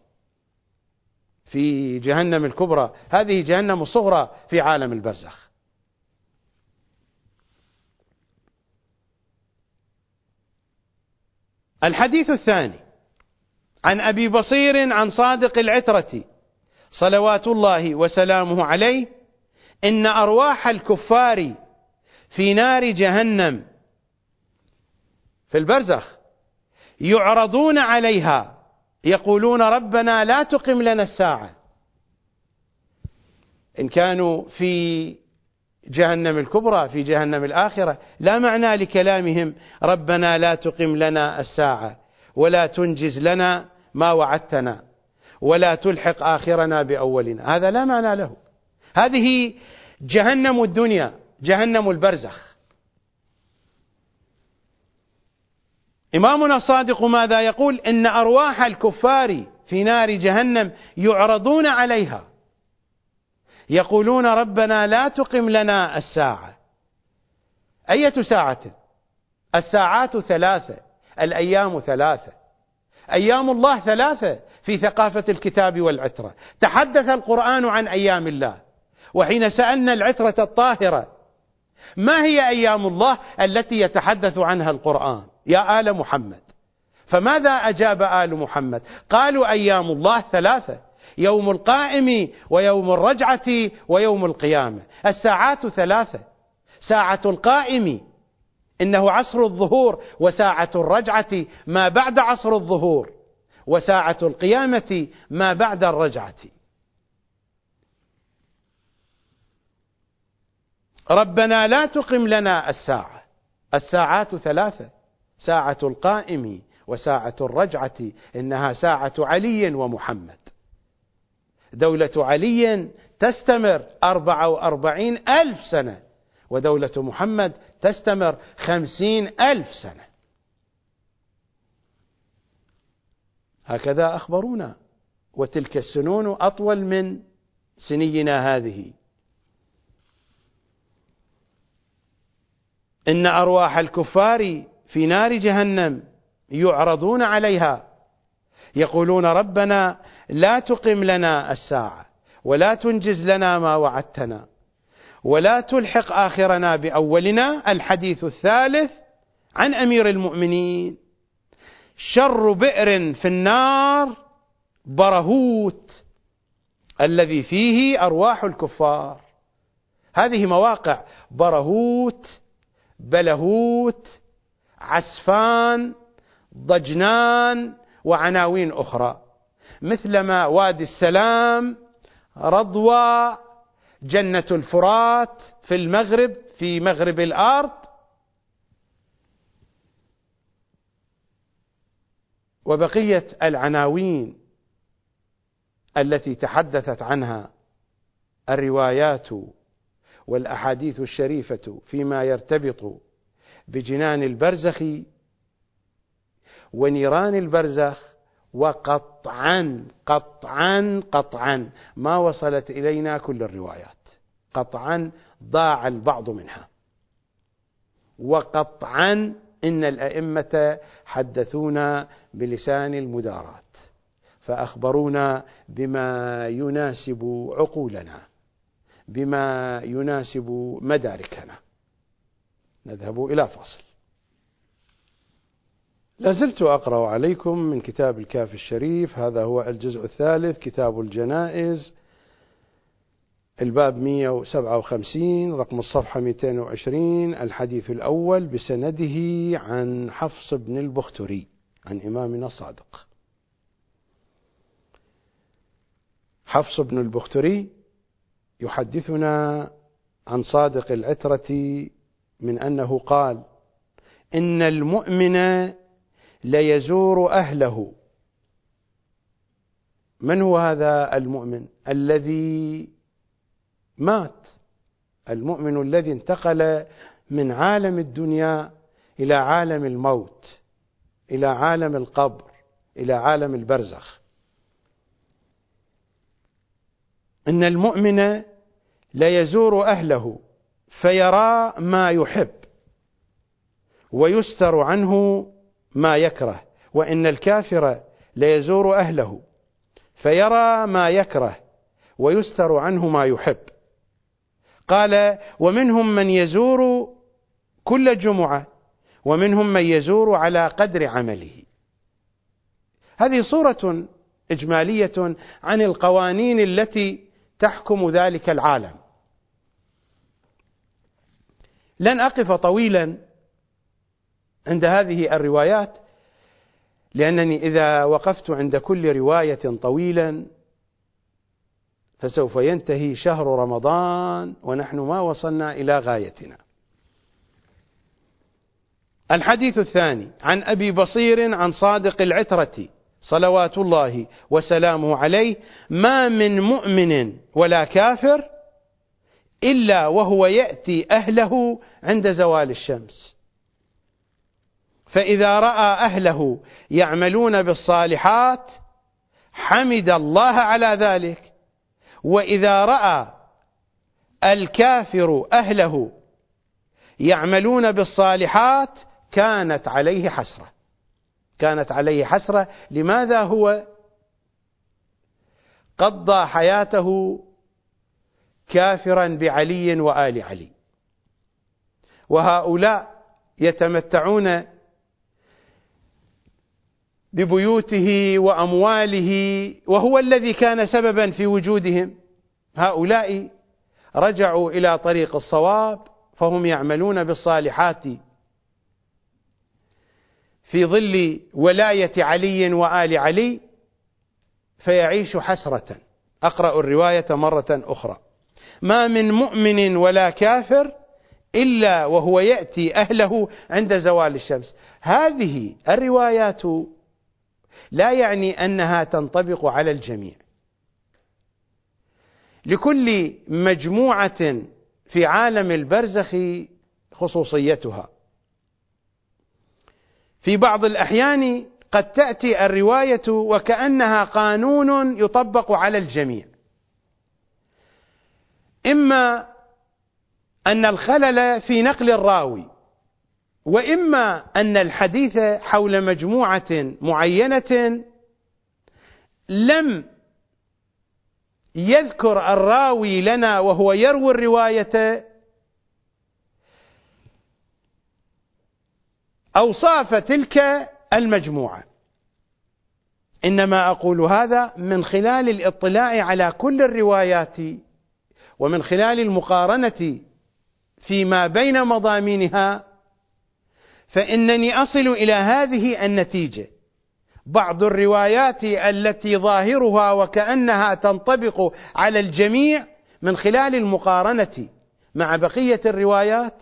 في جهنم الكبرى، هذه جهنم الصغرى في عالم البرزخ. الحديث الثاني عن أبي بصير عن صادق العترة صلوات الله وسلامه عليه إن أرواح الكفار في نار جهنم في البرزخ يعرضون عليها يقولون ربنا لا تقم لنا الساعة. إن كانوا في جهنم الكبرى في جهنم الآخرة لا معنى لكلامهم ربنا لا تقم لنا الساعة ولا تنجز لنا ما وعدتنا ولا تلحق آخرنا بأولنا، هذا لا معنى له. هذه جهنم الدنيا، جهنم البرزخ. إمامنا الصادق ماذا يقول؟ إن أرواح الكفار في نار جهنم يعرضون عليها يقولون ربنا لا تقم لنا الساعة. أية ساعة؟ الساعات ثلاثة، الأيام ثلاثة، أيام الله ثلاثة في ثقافة الكتاب والعترة. تحدث القرآن عن أيام الله، وحين سألنا العترة الطاهرة ما هي أيام الله التي يتحدث عنها القرآن يا آل محمد، فماذا أجاب آل محمد؟ قالوا أيام الله ثلاثة، يوم القائم ويوم الرجعة ويوم القيامة. الساعات ثلاثة، ساعة القائم إنه عصر الظهور، وساعة الرجعة ما بعد عصر الظهور، وساعة القيامة ما بعد الرجعة. ربنا لا تقم لنا الساعة، الساعات ثلاثة، ساعة القائم وساعة الرجعة إنها ساعة علي ومحمد. دولة علي تستمر 44,000 سنة، ودولة محمد تستمر 50,000 سنة. هكذا أخبرونا، وتلك السنون أطول من سنينا هذه. إن أرواح الكفار في نار جهنم يعرضون عليها يقولون ربنا لا تقم لنا الساعة ولا تنجز لنا ما وعدتنا ولا تلحق آخرنا بأولنا. الحديث الثالث عن أمير المؤمنين: شر بئر في النار برهوت الذي فيه أرواح الكفار. هذه مواقع: برهوت، بلهوت، عسفان، ضجنان، وعناوين أخرى مثلما وادي السلام، رضوى، جنة الفرات في المغرب، في مغرب الأرض، وبقية العناوين التي تحدثت عنها الروايات والأحاديث الشريفة فيما يرتبط بجنان البرزخ ونيران البرزخ. وقطعا قطعا قطعا ما وصلت إلينا كل الروايات، قطعا ضاع البعض منها، وقطعا إن الأئمة حدثونا بلسان المدارات، فأخبرونا بما يناسب عقولنا، بما يناسب مداركنا. نذهب إلى فاصل. لازلت أقرأ عليكم من كتاب الكافي الشريف، هذا هو الجزء الثالث، كتاب الجنائز، الباب 157، رقم الصفحة 220، الحديث الأول بسنده عن حفص بن البختري عن إمامنا الصادق. حفص بن البختري يحدثنا عن صادق العترة من أنه قال: إن المؤمن ليزور أهله. من هو هذا المؤمن؟ الذي مات، المؤمن الذي انتقل من عالم الدنيا إلى عالم الموت، إلى عالم القبر، إلى عالم البرزخ. إن المؤمن ليزور أهله فيرى ما يحب ويستر عنه ما يكره، وإن الكافر ليزور أهله فيرى ما يكره ويستر عنه ما يحب. قال: ومنهم من يزور كل جمعة، ومنهم من يزور على قدر عمله. هذه صورة إجمالية عن القوانين التي تحكم ذلك العالم. لن أقف طويلا عند هذه الروايات، لأنني إذا وقفت عند كل رواية طويلا فسوف ينتهي شهر رمضان ونحن ما وصلنا إلى غايتنا. الحديث الثاني عن أبي بصير عن صادق العترة صلوات الله وسلامه عليه: ما من مؤمن ولا كافر إلا وهو يأتي أهله عند زوال الشمس، فإذا رأى أهله يعملون بالصالحات حمد الله على ذلك، وإذا رأى الكافر أهله يعملون بالصالحات كانت عليه حسرة. كانت عليه حسرة. لماذا؟ هو قضى حياته كافرا بعلي وآل علي، وهؤلاء يتمتعون ببيوته وأمواله وهو الذي كان سببا في وجودهم. هؤلاء رجعوا إلى طريق الصواب فهم يعملون بالصالحات في ظل ولاية علي وآل علي فيعيش حسرة. أقرأ الرواية مرة أخرى: ما من مؤمن ولا كافر إلا وهو يأتي أهله عند زوال الشمس. هذه الروايات لا يعني أنها تنطبق على الجميع، لكل مجموعة في عالم البرزخ خصوصيتها. في بعض الأحيان قد تأتي الرواية وكأنها قانون يطبق على الجميع، إما أن الخلل في نقل الراوي، وإما أن الحديث حول مجموعة معينة لم يذكر الراوي لنا وهو يروي الرواية أوصاف تلك المجموعة، إنما أقول هذا من خلال الاطلاع على كل الروايات ومن خلال المقارنة فيما بين مضامينها، فإنني أصل إلى هذه النتيجة: بعض الروايات التي ظاهرها وكأنها تنطبق على الجميع من خلال المقارنة مع بقية الروايات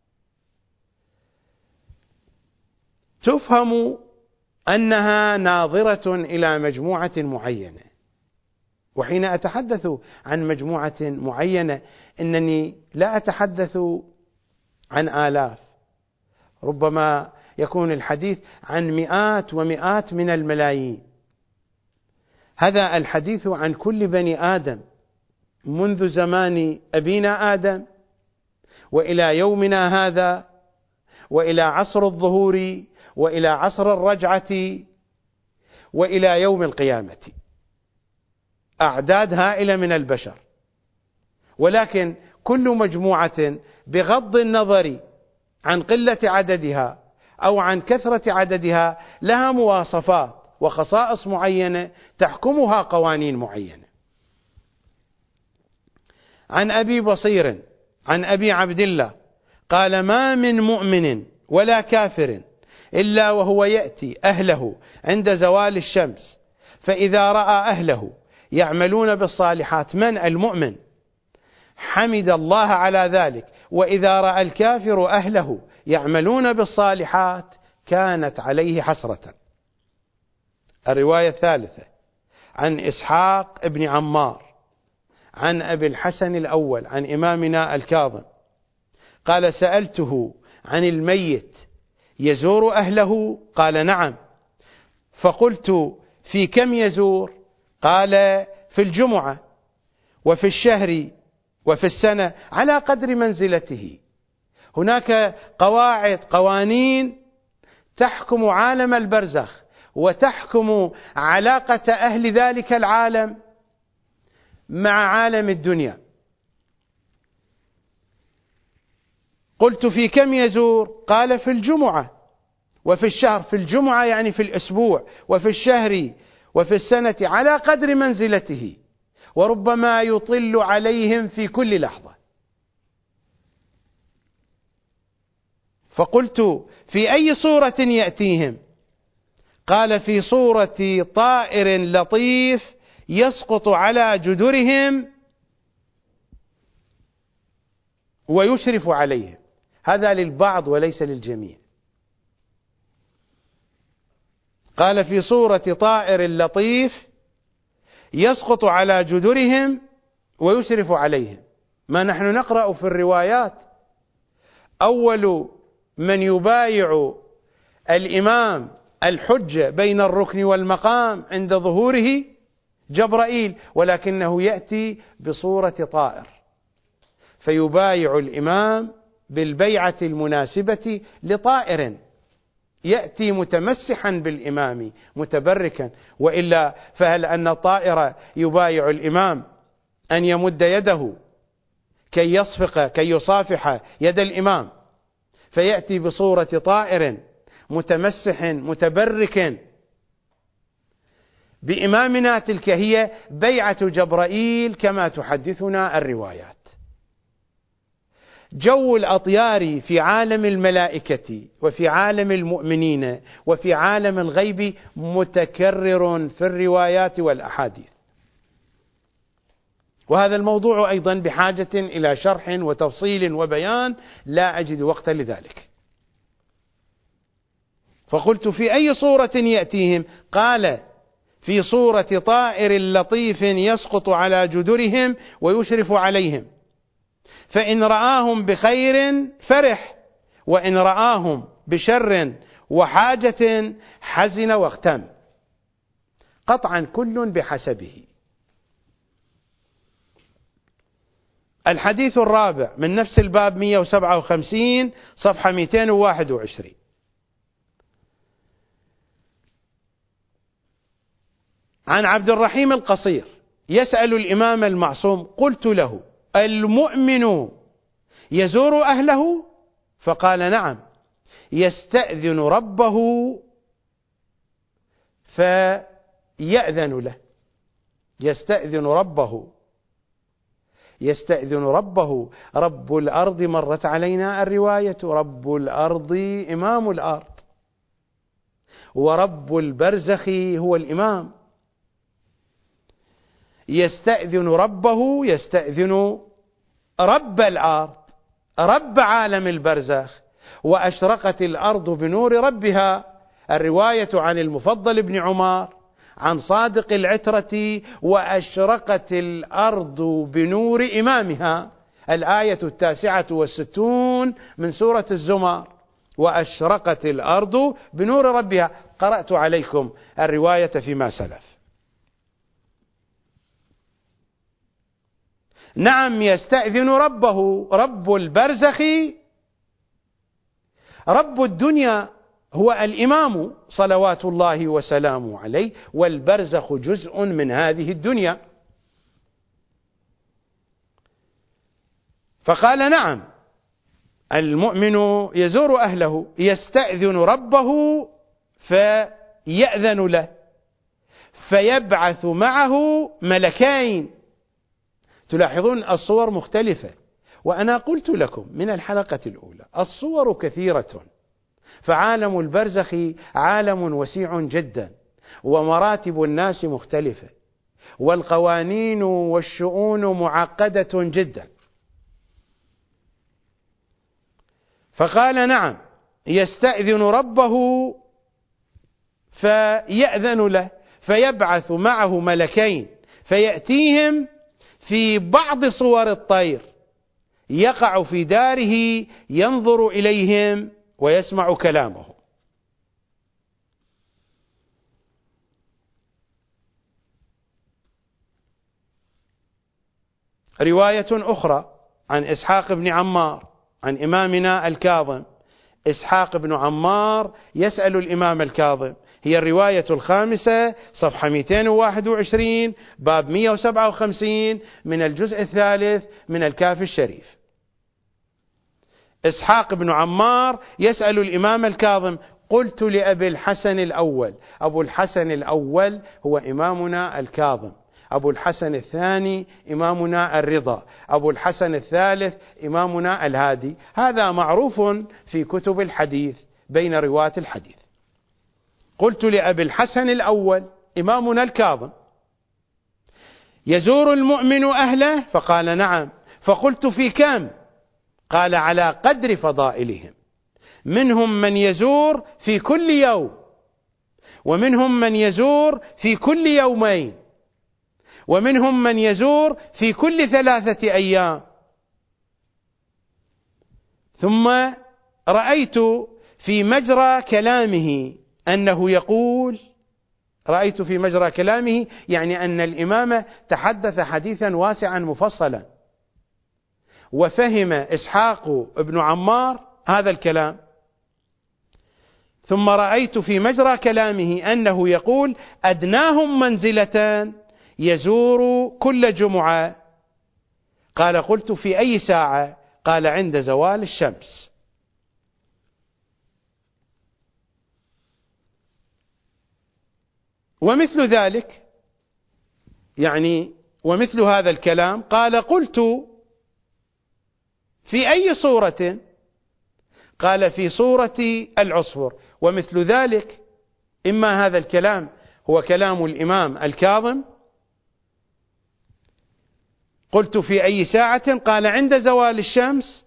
تفهم أنها ناظرة إلى مجموعة معينة. وحين أتحدث عن مجموعة معينة إنني لا أتحدث عن آلاف، ربما يكون الحديث عن مئات ومئات من الملايين. هذا الحديث عن كل بني آدم منذ زمان أبينا آدم وإلى يومنا هذا، وإلى عصر الظهور، وإلى عصر الرجعة، وإلى يوم القيامة، أعداد هائلة من البشر. ولكن كل مجموعة بغض النظر عن قلة عددها أو عن كثرة عددها لها مواصفات وخصائص معينة تحكمها قوانين معينة. عن أبي بصير عن أبي عبد الله قال: ما من مؤمن ولا كافر إلا وهو يأتي أهله عند زوال الشمس، فإذا رأى أهله يعملون بالصالحات، من المؤمن، حمد الله على ذلك، وإذا رأى الكافر أهله يعملون بالصالحات كانت عليه حسرة. الرواية الثالثة عن إسحاق بن عمار عن أبي الحسن الأول عن إمامنا الكاظم قال: سألته عن الميت يزور أهله؟ قال: نعم. فقلت: في كم يزور؟ قال: في الجمعة وفي الشهر وفي السنة على قدر منزلته. هناك قوانين تحكم عالم البرزخ وتحكم علاقة أهل ذلك العالم مع عالم الدنيا. قلت: في كم يزور؟ قال: في الجمعة وفي الشهر، في الجمعة يعني في الأسبوع، وفي الشهر وفي السنة على قدر منزلته، وربما يطل عليهم في كل لحظة. فقلت: في أي صورة يأتيهم؟ قال: في صورة طائر لطيف يسقط على جدرهم ويشرف عليهم. هذا للبعض وليس للجميع. قال: في صورة طائر لطيف يسقط على جدرهم ويشرف عليهم. ما نحن نقرأ في الروايات أول من يبايع الإمام الحجة بين الركن والمقام عند ظهوره جبرائيل، ولكنه يأتي بصورة طائر فيبايع الإمام بالبيعة المناسبة لطائر، يأتي متمسحا بالإمام متبركا. وإلا فهل أن الطائر يبايع الإمام أن يمد يده كي يصافح يد الإمام، فيأتي بصورة طائر متمسح متبرك بإمامنا؟ تلك هي بيعة جبرائيل كما تحدثنا الروايات. جو الأطيار في عالم الملائكة وفي عالم المؤمنين وفي عالم الغيب متكرر في الروايات والأحاديث، وهذا الموضوع أيضا بحاجة إلى شرح وتفصيل وبيان، لا أجد وقتا لذلك. فقلت: في أي صورة يأتيهم؟ قال: في صورة طائر لطيف يسقط على جدرهم ويشرف عليهم، فإن رآهم بخير فرح، وإن رآهم بشر وحاجة حزن واغتم. قطعا كل بحسبه. الحديث الرابع من نفس الباب 157 صفحة 221 عن عبد الرحيم القصير يسأل الإمام المعصوم: قلت له: المؤمن يزور أهله؟ فقال: نعم، يستأذن ربه فيأذن له. يستأذن ربه. رب الأرض مرت علينا الرواية، رب الأرض إمام الأرض، ورب البرزخ هو الإمام. يستأذن ربه، يستأذن رب الأرض، رب عالم البرزخ. وأشرقت الأرض بنور ربها، الرواية عن المفضل بن عمر عن صادق العترة: وأشرقت الأرض بنور إمامها، الآية 69 من سورة الزمر. وأشرقت الأرض بنور ربها. قرأت عليكم الرواية فيما سلف. نعم، يستأذن ربه. رب البرزخ، رب الدنيا هو الإمام صلوات الله وسلامه عليه، والبرزخ جزء من هذه الدنيا. فقال: نعم، المؤمن يزور أهله، يستأذن ربه فيأذن له، فيبعث معه ملكين. تلاحظون الصور مختلفة، وأنا قلت لكم من الحلقة الأولى الصور كثيرة، فعالم البرزخ عالم وسيع جدا، ومراتب الناس مختلفة، والقوانين والشؤون معقدة جدا. فقال: نعم، يستأذن ربه فيأذن له، فيبعث معه ملكين، فيأتيهم في بعض صور الطير، يقع في داره، ينظر إليهم ويسمع كلامه. رواية أخرى عن إسحاق بن عمار عن إمامنا الكاظم. إسحاق بن عمار يسأل الإمام الكاظم، هي الرواية 5 صفحة 221 باب 157 من الجزء 3 من الكافي الشريف. إسحاق بن عمار يسأل الإمام الكاظم: قلت لأبي الحسن الأول. أبو الحسن الأول هو إمامنا الكاظم، أبو الحسن الثاني إمامنا الرضا، أبو الحسن الثالث إمامنا الهادي. هذا معروف في كتب الحديث بين رواة الحديث. قلت لأبي الحسن الأول إمامنا الكاظم: يزور المؤمن أهله؟ فقال: نعم. فقلت: في كم؟ قال: على قدر فضائلهم، منهم من يزور في كل يوم، ومنهم من يزور في كل يومين، ومنهم من يزور في كل 3 أيام. ثم رأيت في مجرى كلامه أنه يقول، رأيت في مجرى كلامه يعني أن الإمام تحدث حديثا واسعا مفصلا، وفهم إسحاق بن عمار هذا الكلام. ثم رأيت في مجرى كلامه أنه يقول: أدناهم منزلة يزور كل جمعة. قال: قلت: في أي ساعة؟ قال: عند زوال الشمس. ومثل ذلك، يعني ومثل هذا الكلام، قال: قلت: في أي صورة؟ قال: في صورة العصفور. ومثل ذلك، إما هذا الكلام هو كلام الإمام الكاظم: قلت: في أي ساعة؟ قال: عند زوال الشمس.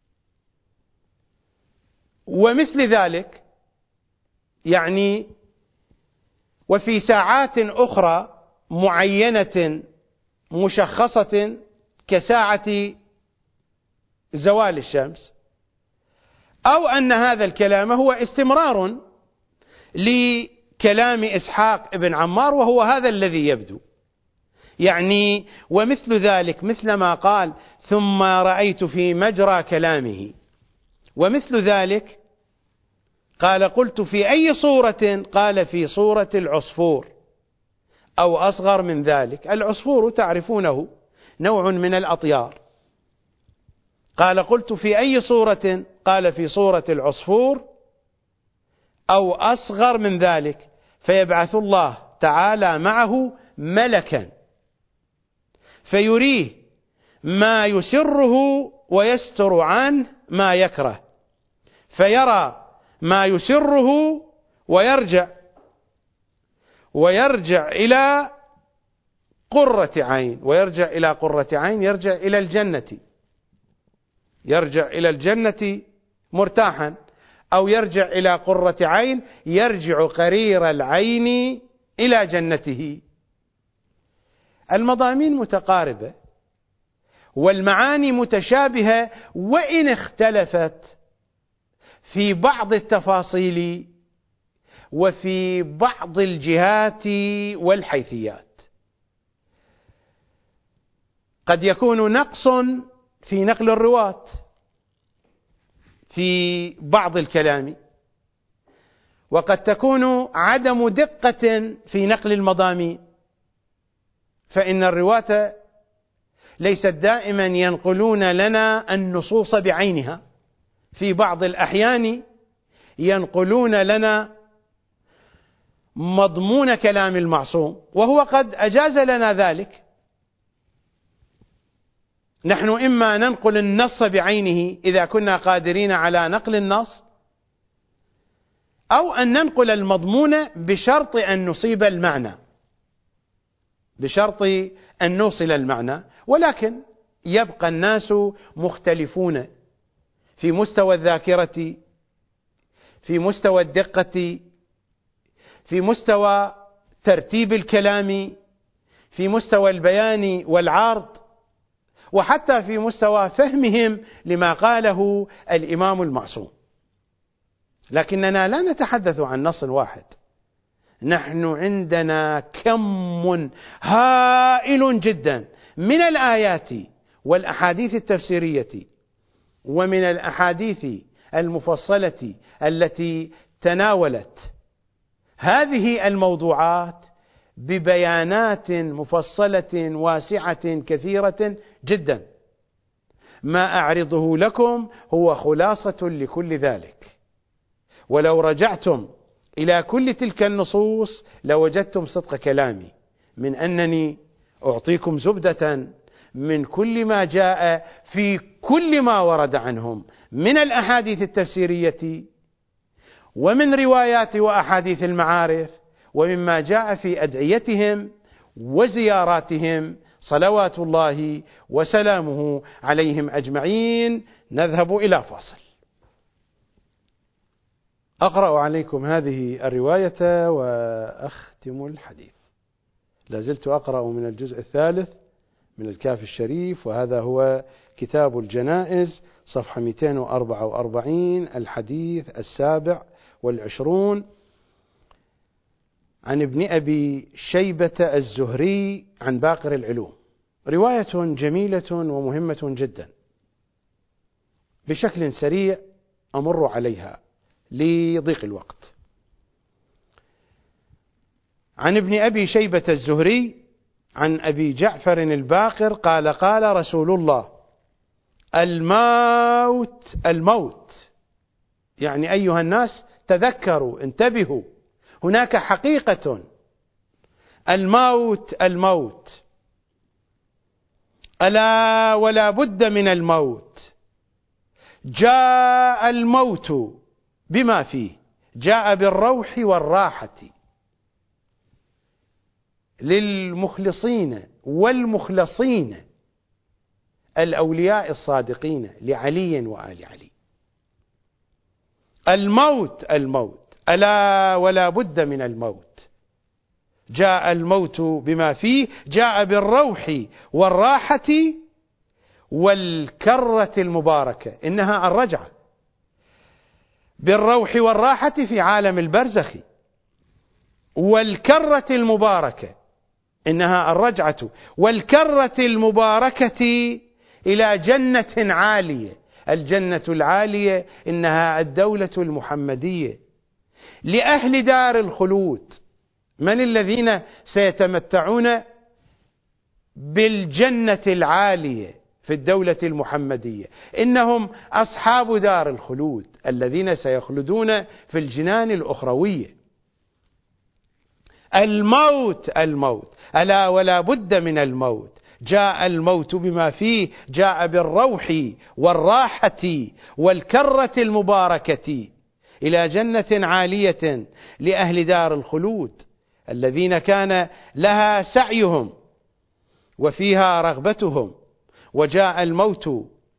ومثل ذلك، يعني وفي ساعات أخرى معينة مشخصة كساعة زوال الشمس، أو أن هذا الكلام هو استمرار لكلام إسحاق بن عمار، وهو هذا الذي يبدو. يعني ومثل ذلك، مثل ما قال: ثم رأيت في مجرى كلامه. ومثل ذلك قال: قلت: في أي صورة؟ قال: في صورة العصفور، أو أصغر من ذلك. العصفور تعرفونه نوع من الأطيار. قال: قلت: في أي صورة؟ قال: في صورة العصفور أو أصغر من ذلك. فيبعث الله تعالى معه ملكا فيريه ما يسره ويستر عنه ما يكره، فيرى ما يسره ويرجع إلى قرة عين، يرجع إلى الجنة مرتاحا، أو يرجع إلى قرة عين، يرجع قرير العين إلى جنته. المضامين متقاربة والمعاني متشابهة، وإن اختلفت في بعض التفاصيل وفي بعض الجهات والحيثيات. قد يكون نقص في نقل الرواة في بعض الكلام، وقد تكون عدم دقة في نقل المضامين، فإن الرواة ليست دائما ينقلون لنا النصوص بعينها، في بعض الأحيان ينقلون لنا مضمون كلام المعصوم، وهو قد أجاز لنا ذلك. نحن إما ننقل النص بعينه إذا كنا قادرين على نقل النص، أو أن ننقل المضمون بشرط أن نصيب المعنى، بشرط أن نوصل المعنى. ولكن يبقى الناس مختلفون في مستوى الذاكرة، في مستوى الدقة، في مستوى ترتيب الكلام، في مستوى البيان والعرض، وحتى في مستوى فهمهم لما قاله الإمام المعصوم. لكننا لا نتحدث عن نص واحد، نحن عندنا كم هائل جدا من الآيات والأحاديث التفسيرية ومن الأحاديث المفصلة التي تناولت هذه الموضوعات ببيانات مفصلة واسعة كثيرة جدا. ما أعرضه لكم هو خلاصة لكل ذلك، ولو رجعتم إلى كل تلك النصوص لوجدتم صدق كلامي من أنني أعطيكم زبدة من كل ما جاء في كل ما ورد عنهم من الأحاديث التفسيرية ومن روايات وأحاديث المعارف، ومما جاء في أدعيتهم وزياراتهم صلوات الله وسلامه عليهم أجمعين. نذهب إلى فاصل. أقرأ عليكم هذه الرواية وأختم الحديث. لازلت أقرأ من الجزء الثالث من الكافي الشريف، وهذا هو كتاب الجنائز، صفحة 244، الحديث 27. عن ابن أبي شيبة الزهري عن باقر العلوم. رواية جميلة ومهمة جدا، بشكل سريع أمر عليها لضيق الوقت. عن ابن أبي شيبة الزهري عن أبي جعفر الباقر قال: قال رسول الله: الموت، يعني أيها الناس تذكروا، انتبهوا، هناك حقيقة، الموت، ألا ولا بد من الموت. جاء الموت بما فيه، جاء بالروح والراحة للمخلصين والمخلصين الأولياء الصادقين لعلي وآل علي. الموت، ألا ولا بد من الموت. جاء الموت بما فيه، جاء بالروح والراحة والكرة المباركة، إنها الرجعة. بالروح والراحة في عالم البرزخ، والكرة المباركة إنها الرجعة، والكرة المباركة إلى جنة عالية. الجنة العالية إنها الدولة المحمدية لأهل دار الخلود من الذين سيتمتعون بالجنة العالية في الدولة المحمدية؟ إنهم أصحاب دار الخلود الذين سيخلدون في الجنان الأخروية. الموت ألا ولا بد من الموت. جاء الموت بما فيه، جاء بالروح والراحة والكرة المباركة إلى جنة عالية لأهل دار الخلود الذين كان لها سعيهم وفيها رغبتهم. وجاء الموت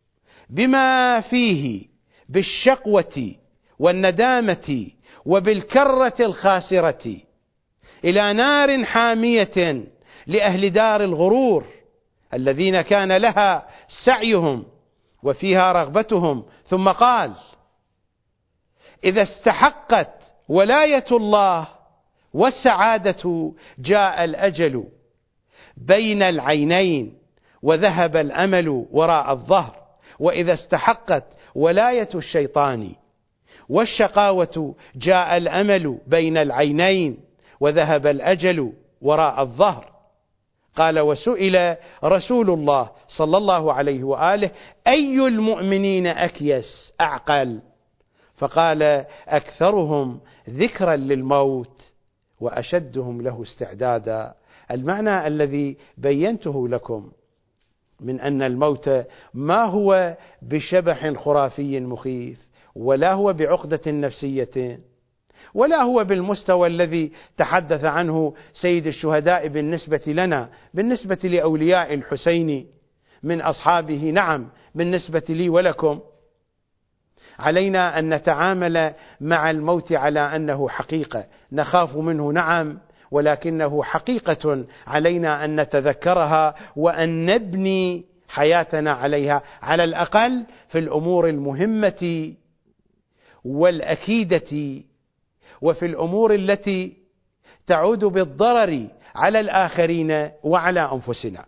بما فيه بالشقوة والندامة وبالكرة الخاسرة إلى نار حامية لأهل دار الغرور الذين كان لها سعيهم وفيها رغبتهم. ثم قال: إذا استحقت ولاية الله والسعادة جاء الأجل بين العينين وذهب الأمل وراء الظهر. وإذا استحقت ولاية الشيطان والشقاوة جاء الأمل بين العينين وذهب الأجل وراء الظهر. قال: وسئل رسول الله صلى الله عليه وآله: أي المؤمنين أكيس أعقل؟ فقال: أكثرهم ذكرا للموت وأشدهم له استعدادا. المعنى الذي بينته لكم من أن الموت ما هو بشبح خرافي مخيف، ولا هو بعقدة نفسية، ولا هو بالمستوى الذي تحدث عنه سيد الشهداء بالنسبة لنا، بالنسبة لأولياء الحسين من أصحابه، نعم بالنسبة لي ولكم. علينا أن نتعامل مع الموت على أنه حقيقة، نخاف منه نعم، ولكنه حقيقة علينا أن نتذكرها وأن نبني حياتنا عليها، على الأقل في الأمور المهمة والأكيدة، وفي الأمور التي تعود بالضرر على الآخرين وعلى أنفسنا.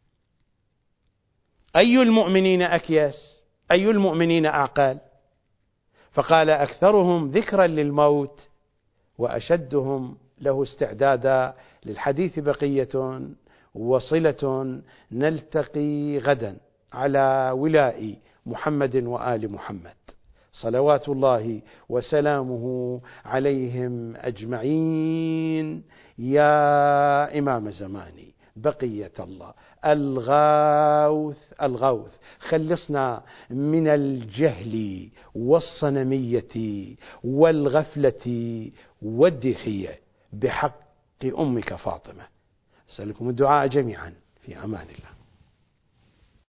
أي المؤمنين أكيس؟ أي المؤمنين أعقل؟ فقال: أكثرهم ذكرا للموت وأشدهم له استعدادا. للحديث بقية وصلة، نلتقي غدا على ولاء محمد وآل محمد صلوات الله وسلامه عليهم أجمعين. يا إمام زماني بقية الله، الغوث خلصنا من الجهل والصنمية والغفلة والدخية بحق أمك فاطمة. أسألكم الدعاء جميعا، في أمان الله.